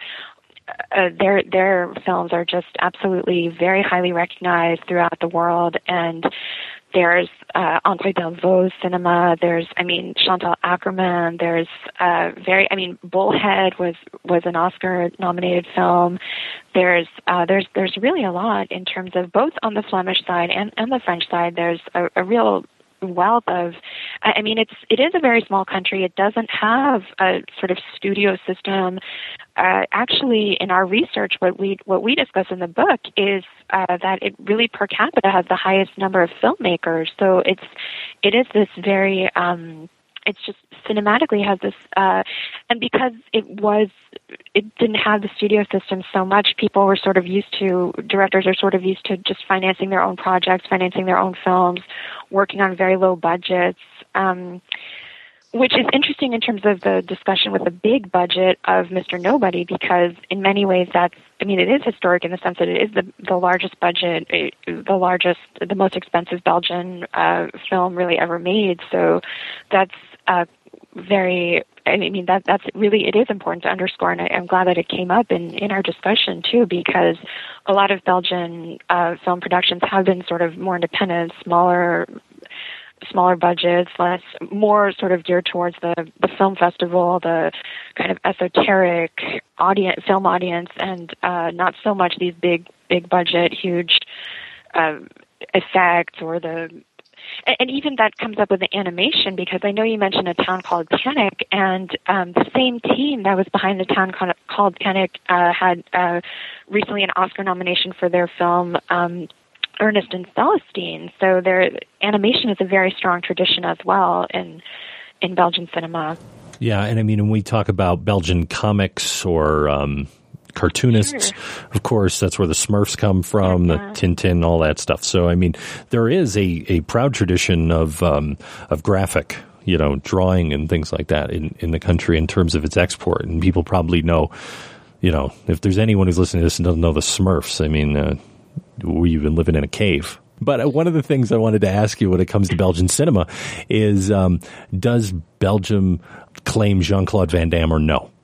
Uh, their their films are just absolutely very highly recognized throughout the world. And there's uh, André Delvaux's cinema. There's, I mean, Chantal Akerman. There's uh, very, I mean, Bullhead was was an Oscar-nominated film. There's uh, there's there's really a lot in terms of both on the Flemish side and, and the French side. There's a, a real wealth of, I mean, it's it is a very small country. It doesn't have a sort of studio system. Uh, actually, in our research, what we what we discuss in the book is uh, that it really per capita has the highest number of filmmakers. So it's it is this very um, it's just cinematically has this, uh, and because it was it didn't have the studio system so much, people were sort of used to directors are sort of used to just financing their own projects, financing their own films, working on very low budgets. Um, Which is interesting in terms of the discussion with the big budget of Mister Nobody, because in many ways that's, I mean, it is historic in the sense that it is the, the largest budget, the largest, the most expensive Belgian uh, film really ever made. So that's uh, very, I mean, that that's really, it is important to underscore, and I, I'm glad that it came up in, in our discussion too, because a lot of Belgian uh, film productions have been sort of more independent, smaller smaller budgets, less, more sort of geared towards the, the film festival, the kind of esoteric audience, film audience, and uh, not so much these big, big budget, huge uh, effects or the, and, and even that comes up with the animation, because I know you mentioned A Town Called Panic, and um, the same team that was behind The Town Called Panic uh, had uh, recently an Oscar nomination for their film um, Ernest and Celestine. So their animation is a very strong tradition as well in in Belgian cinema. Yeah, and I mean, when we talk about Belgian comics or um, cartoonists, sure. Of course, that's where the Smurfs come from, yeah. The Tintin, all that stuff. So, I mean, there is a, a proud tradition of um, of graphic, you know, drawing and things like that in, in the country in terms of its export. And people probably know, you know, if there's anyone who's listening to this and doesn't know the Smurfs, I mean, uh, we've been living in a cave. But one of the things I wanted to ask you when it comes to Belgian cinema is, um, does Belgium claim Jean-Claude Van Damme or no?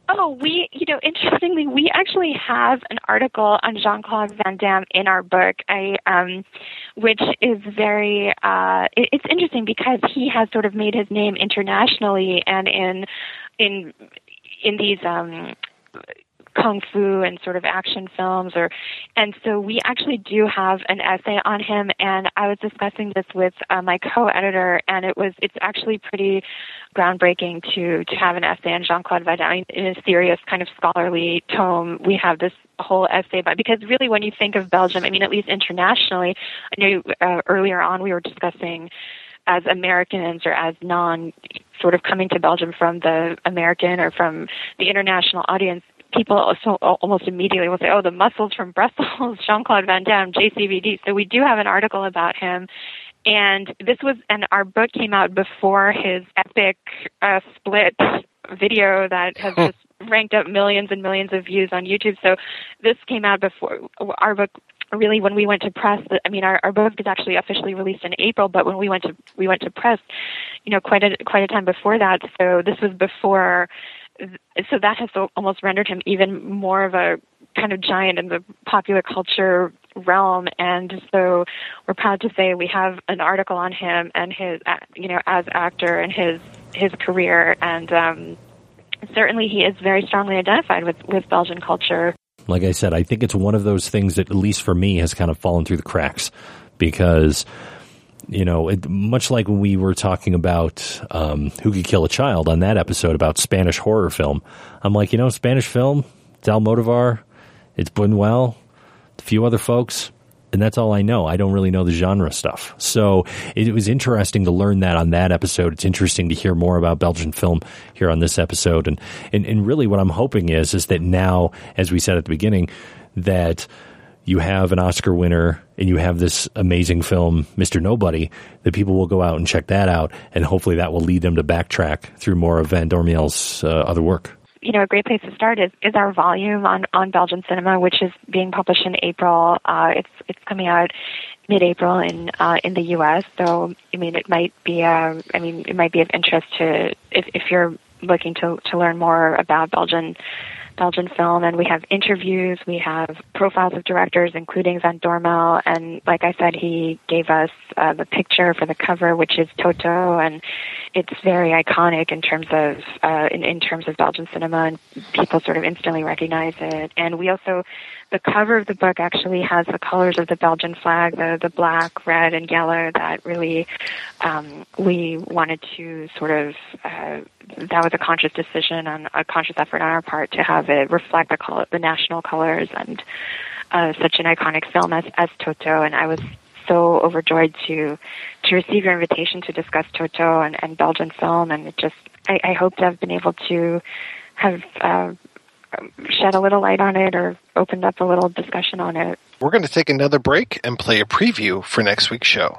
Oh, we, you know, interestingly, we actually have an article on Jean-Claude Van Damme in our book, I, um, which is very, uh, it, it's interesting because he has sort of made his name internationally and in, in, in these, um, kung fu and sort of action films, or, and so we actually do have an essay on him, and I was discussing this with uh, my co-editor, and it was, it's actually pretty groundbreaking to, to have an essay on Jean-Claude Van Damme in a serious kind of scholarly tome. We have this whole essay about, because really when you think of Belgium, I mean, at least internationally, I know uh, earlier on we were discussing as Americans or as non sort of coming to Belgium from the American or from the international audience, people also almost immediately will say, oh, the muscles from Brussels, Jean-Claude Van Damme, J C V D. So we do have an article about him. And this was, and our book came out before his epic uh, split video that has just ranked up millions and millions of views on YouTube. So this came out before our book. Really, when we went to press, I mean, our, our book is actually officially released in April, but when we went to we went to press, you know, quite a quite a time before that. So this was before. So that has almost rendered him even more of a kind of giant in the popular culture realm. And so we're proud to say we have an article on him and his, you know, as actor and his his career. And um, certainly he is very strongly identified with, with Belgian culture. Like I said, I think it's one of those things that, at least for me, has kind of fallen through the cracks because, you know, it, much like when we were talking about um, Who Could Kill a Child on that episode about Spanish horror film, I'm like, you know, Spanish film, it's Almodovar, it's Buñuel, a few other folks, and that's all I know. I don't really know the genre stuff. So it, it was interesting to learn that on that episode. It's interesting to hear more about Belgian film here on this episode. And, and, and really what I'm hoping is, is that now, as we said at the beginning, that you have an Oscar winner and you have this amazing film, Mister Nobody, that people will go out and check that out. And hopefully that will lead them to backtrack through more of Van Dormiel's uh, other work. You know, a great place to start is, is our volume on, on Belgian cinema, which is being published in April. Uh, it's it's coming out mid-April in uh, in the U S. So, I mean, it might be uh, I mean, it might be of interest to if, if you're looking to to learn more about Belgian Belgian film. And we have interviews, we have profiles of directors, including Van Dormel. And like I said, he gave us uh, the picture for the cover, which is Toto, and it's very iconic in terms of uh, in, in terms of Belgian cinema, and people sort of instantly recognize it. And we also, the cover of the book actually has the colors of the Belgian flag, the the black, red, and yellow. That really um, we wanted to sort of uh, that was a conscious decision and a conscious effort on our part to have it reflect the color, the national colors, and uh, such an iconic film as as Toto. And I was so overjoyed to to receive your invitation to discuss Toto and, and Belgian film, and it just I, I hope to have been able to have uh, shed a little light on it or opened up a little discussion on it. We're going to take another break and play a preview for next week's show.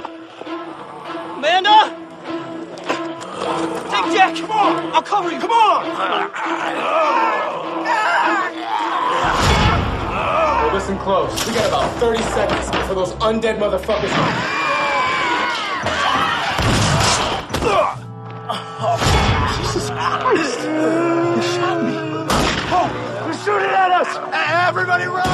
Amanda! Take Jack! Come on! I'll cover you! Come on! Listen close. We got about thirty seconds for those undead motherfuckers. Oh, Jesus Christ! You shot me. Oh, they're shooting at us! Everybody run!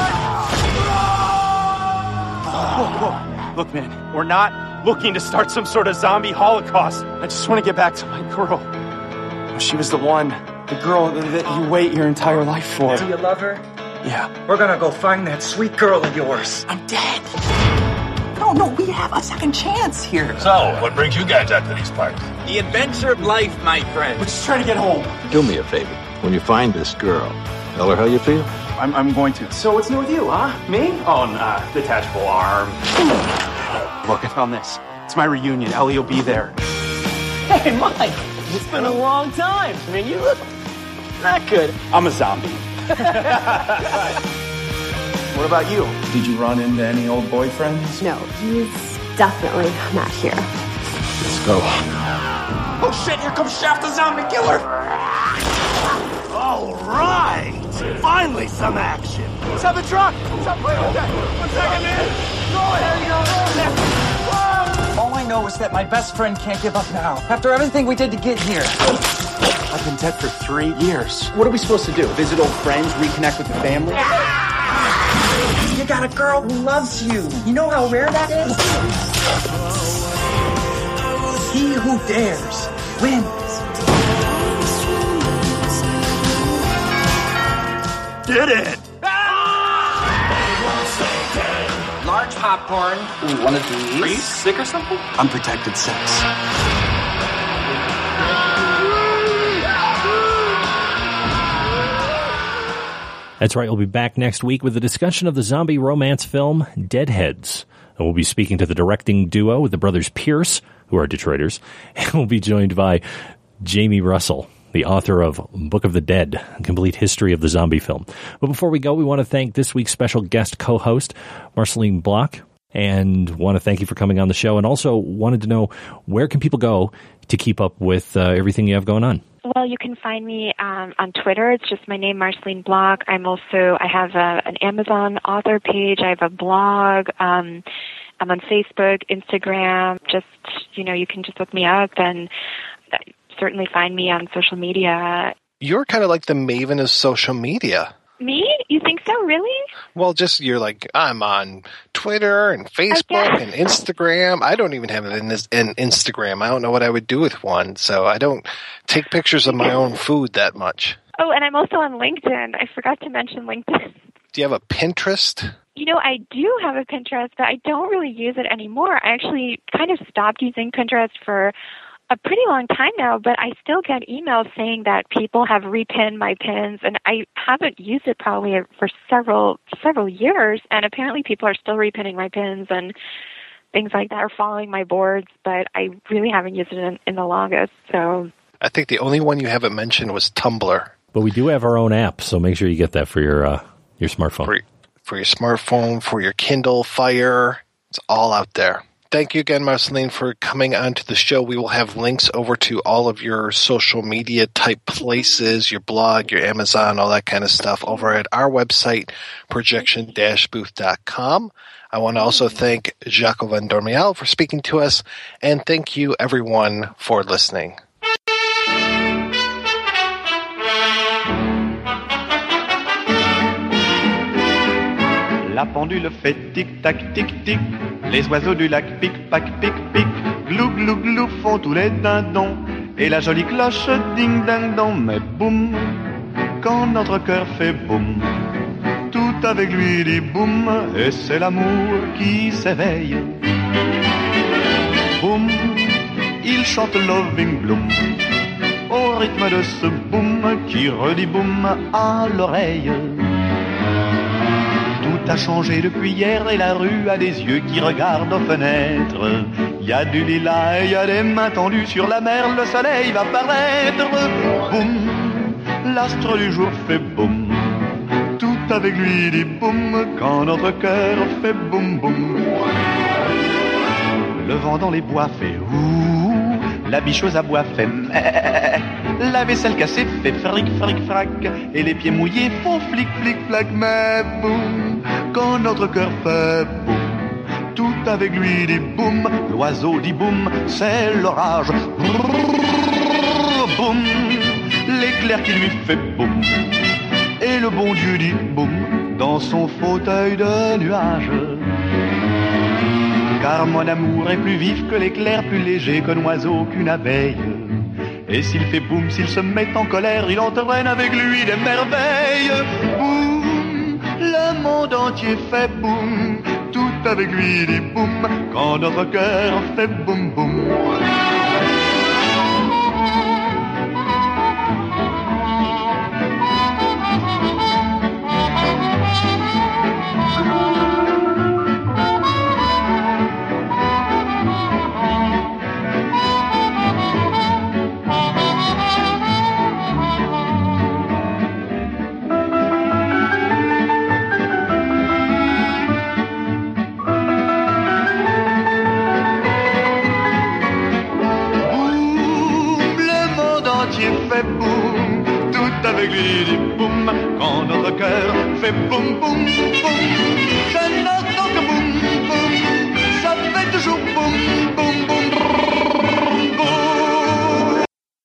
Whoa, whoa. Look, man, we're not looking to start some sort of zombie holocaust. I just want to get back to my girl. She was the one, the girl that you wait your entire life for. Do you love her? Yeah. We're gonna go find that sweet girl of yours. I'm dead. No, no, we have a second chance here. So, what brings you guys out to these parts? The adventure of life, my friend. We're just trying to get home. Do me a favor. When you find this girl, tell her how you feel. I'm, I'm going to. So what's new with you, huh? Me? Oh, nah, detachable arm. Look, I found this. It's my reunion. Ellie will be there. Hey, Mike. It's been a long time. I mean, you look not good. I'm a zombie. What about you? Did you run into any old boyfriends? No, he's definitely not here. Let's go. Oh shit, here comes Shaft the zombie killer! All right! Finally some action! Let's have the truck! Stop playing with that! One second, man! Go ahead, go ahead! All I know is that my best friend can't give up now. After everything we did to get here. I've been dead for three years. What are we supposed to do? Visit old friends, reconnect with the family? You got a girl who loves you. You know how rare that is? He who dares wins. Did it! Large popcorn. Ooh, one of these. Are you sick or something? Unprotected sex. That's right. We'll be back next week with a discussion of the zombie romance film Deadheads. And we'll be speaking to the directing duo with the brothers Pierce, who are Detroiters. And we'll be joined by Jamie Russell, the author of Book of the Dead, a complete history of the zombie film. But before we go, we want to thank this week's special guest co-host, Marceline Block, and want to thank you for coming on the show. And also wanted to know, where can people go to keep up with uh, everything you have going on? Well, you can find me um, on Twitter. It's just my name, Marceline Block. I'm also, I have a, an Amazon author page. I have a blog. Um, I'm on Facebook, Instagram. Just, you know, you can just look me up and certainly find me on social media. You're kind of like the maven of social media. Me? You think so, really? Well, just you're like, I'm on Twitter and Facebook and Instagram. I don't even have an, an Instagram. I don't know what I would do with one, so I don't take pictures of my own food that much. Oh, and I'm also on LinkedIn. I forgot to mention LinkedIn. Do you have a Pinterest? You know, I do have a Pinterest, but I don't really use it anymore. I actually kind of stopped using Pinterest for a pretty long time now, but I still get emails saying that people have repinned my pins, and I haven't used it probably for several several years, and apparently people are still repinning my pins and things like that, or following my boards, but I really haven't used it in, in the longest. So I think the only one you haven't mentioned was Tumblr. But we do have our own app, so make sure you get that for your uh, your smartphone. For, for your smartphone, for your Kindle Fire, it's all out there. Thank you again, Marceline, for coming onto the show. We will have links over to all of your social media type places, your blog, your Amazon, all that kind of stuff over at our website, projection dash booth dot com. I want to also thank Jaco Van Dormial for speaking to us, and thank you, everyone, for listening. La pendule fait tic-tac, tic-tic. Les oiseaux du lac pic-pac, pic-pic. Glou, glou, glou font tous les dindons. Et la jolie cloche ding-ding-dong. Mais boum, quand notre cœur fait boum, tout avec lui dit boum. Et c'est l'amour qui s'éveille. Boum, il chante Loving Bloom au rythme de ce boum qui redit boum à l'oreille. Tout a changé depuis hier et la rue a des yeux qui regardent aux fenêtres. Il y a du lilas et il y a des mains tendues sur la mer, le soleil va paraître. Boum, l'astre du jour fait boum. Tout avec lui dit boum quand notre cœur fait boum boum. Le vent dans les bois fait ouh, la bicheuse à bois fait meh. La vaisselle cassée fait fric, fric, frac. Et les pieds mouillés font flic, flic, flac. Mais boum, quand notre cœur fait boum, tout avec lui dit boum. L'oiseau dit boum, c'est l'orage. Brrr, boum, l'éclair qui lui fait boum. Et le bon Dieu dit boum, dans son fauteuil de nuage. Car mon amour est plus vif que l'éclair, plus léger qu'un oiseau, qu'une abeille. Et s'il fait boum, s'il se met en colère, il entraîne avec lui des merveilles. Boum, le monde entier fait boum, tout avec lui dit boum, quand notre cœur fait boum boum. Fait boum, tout avec lui dit boum, quand notre cœur fait boum boum boum.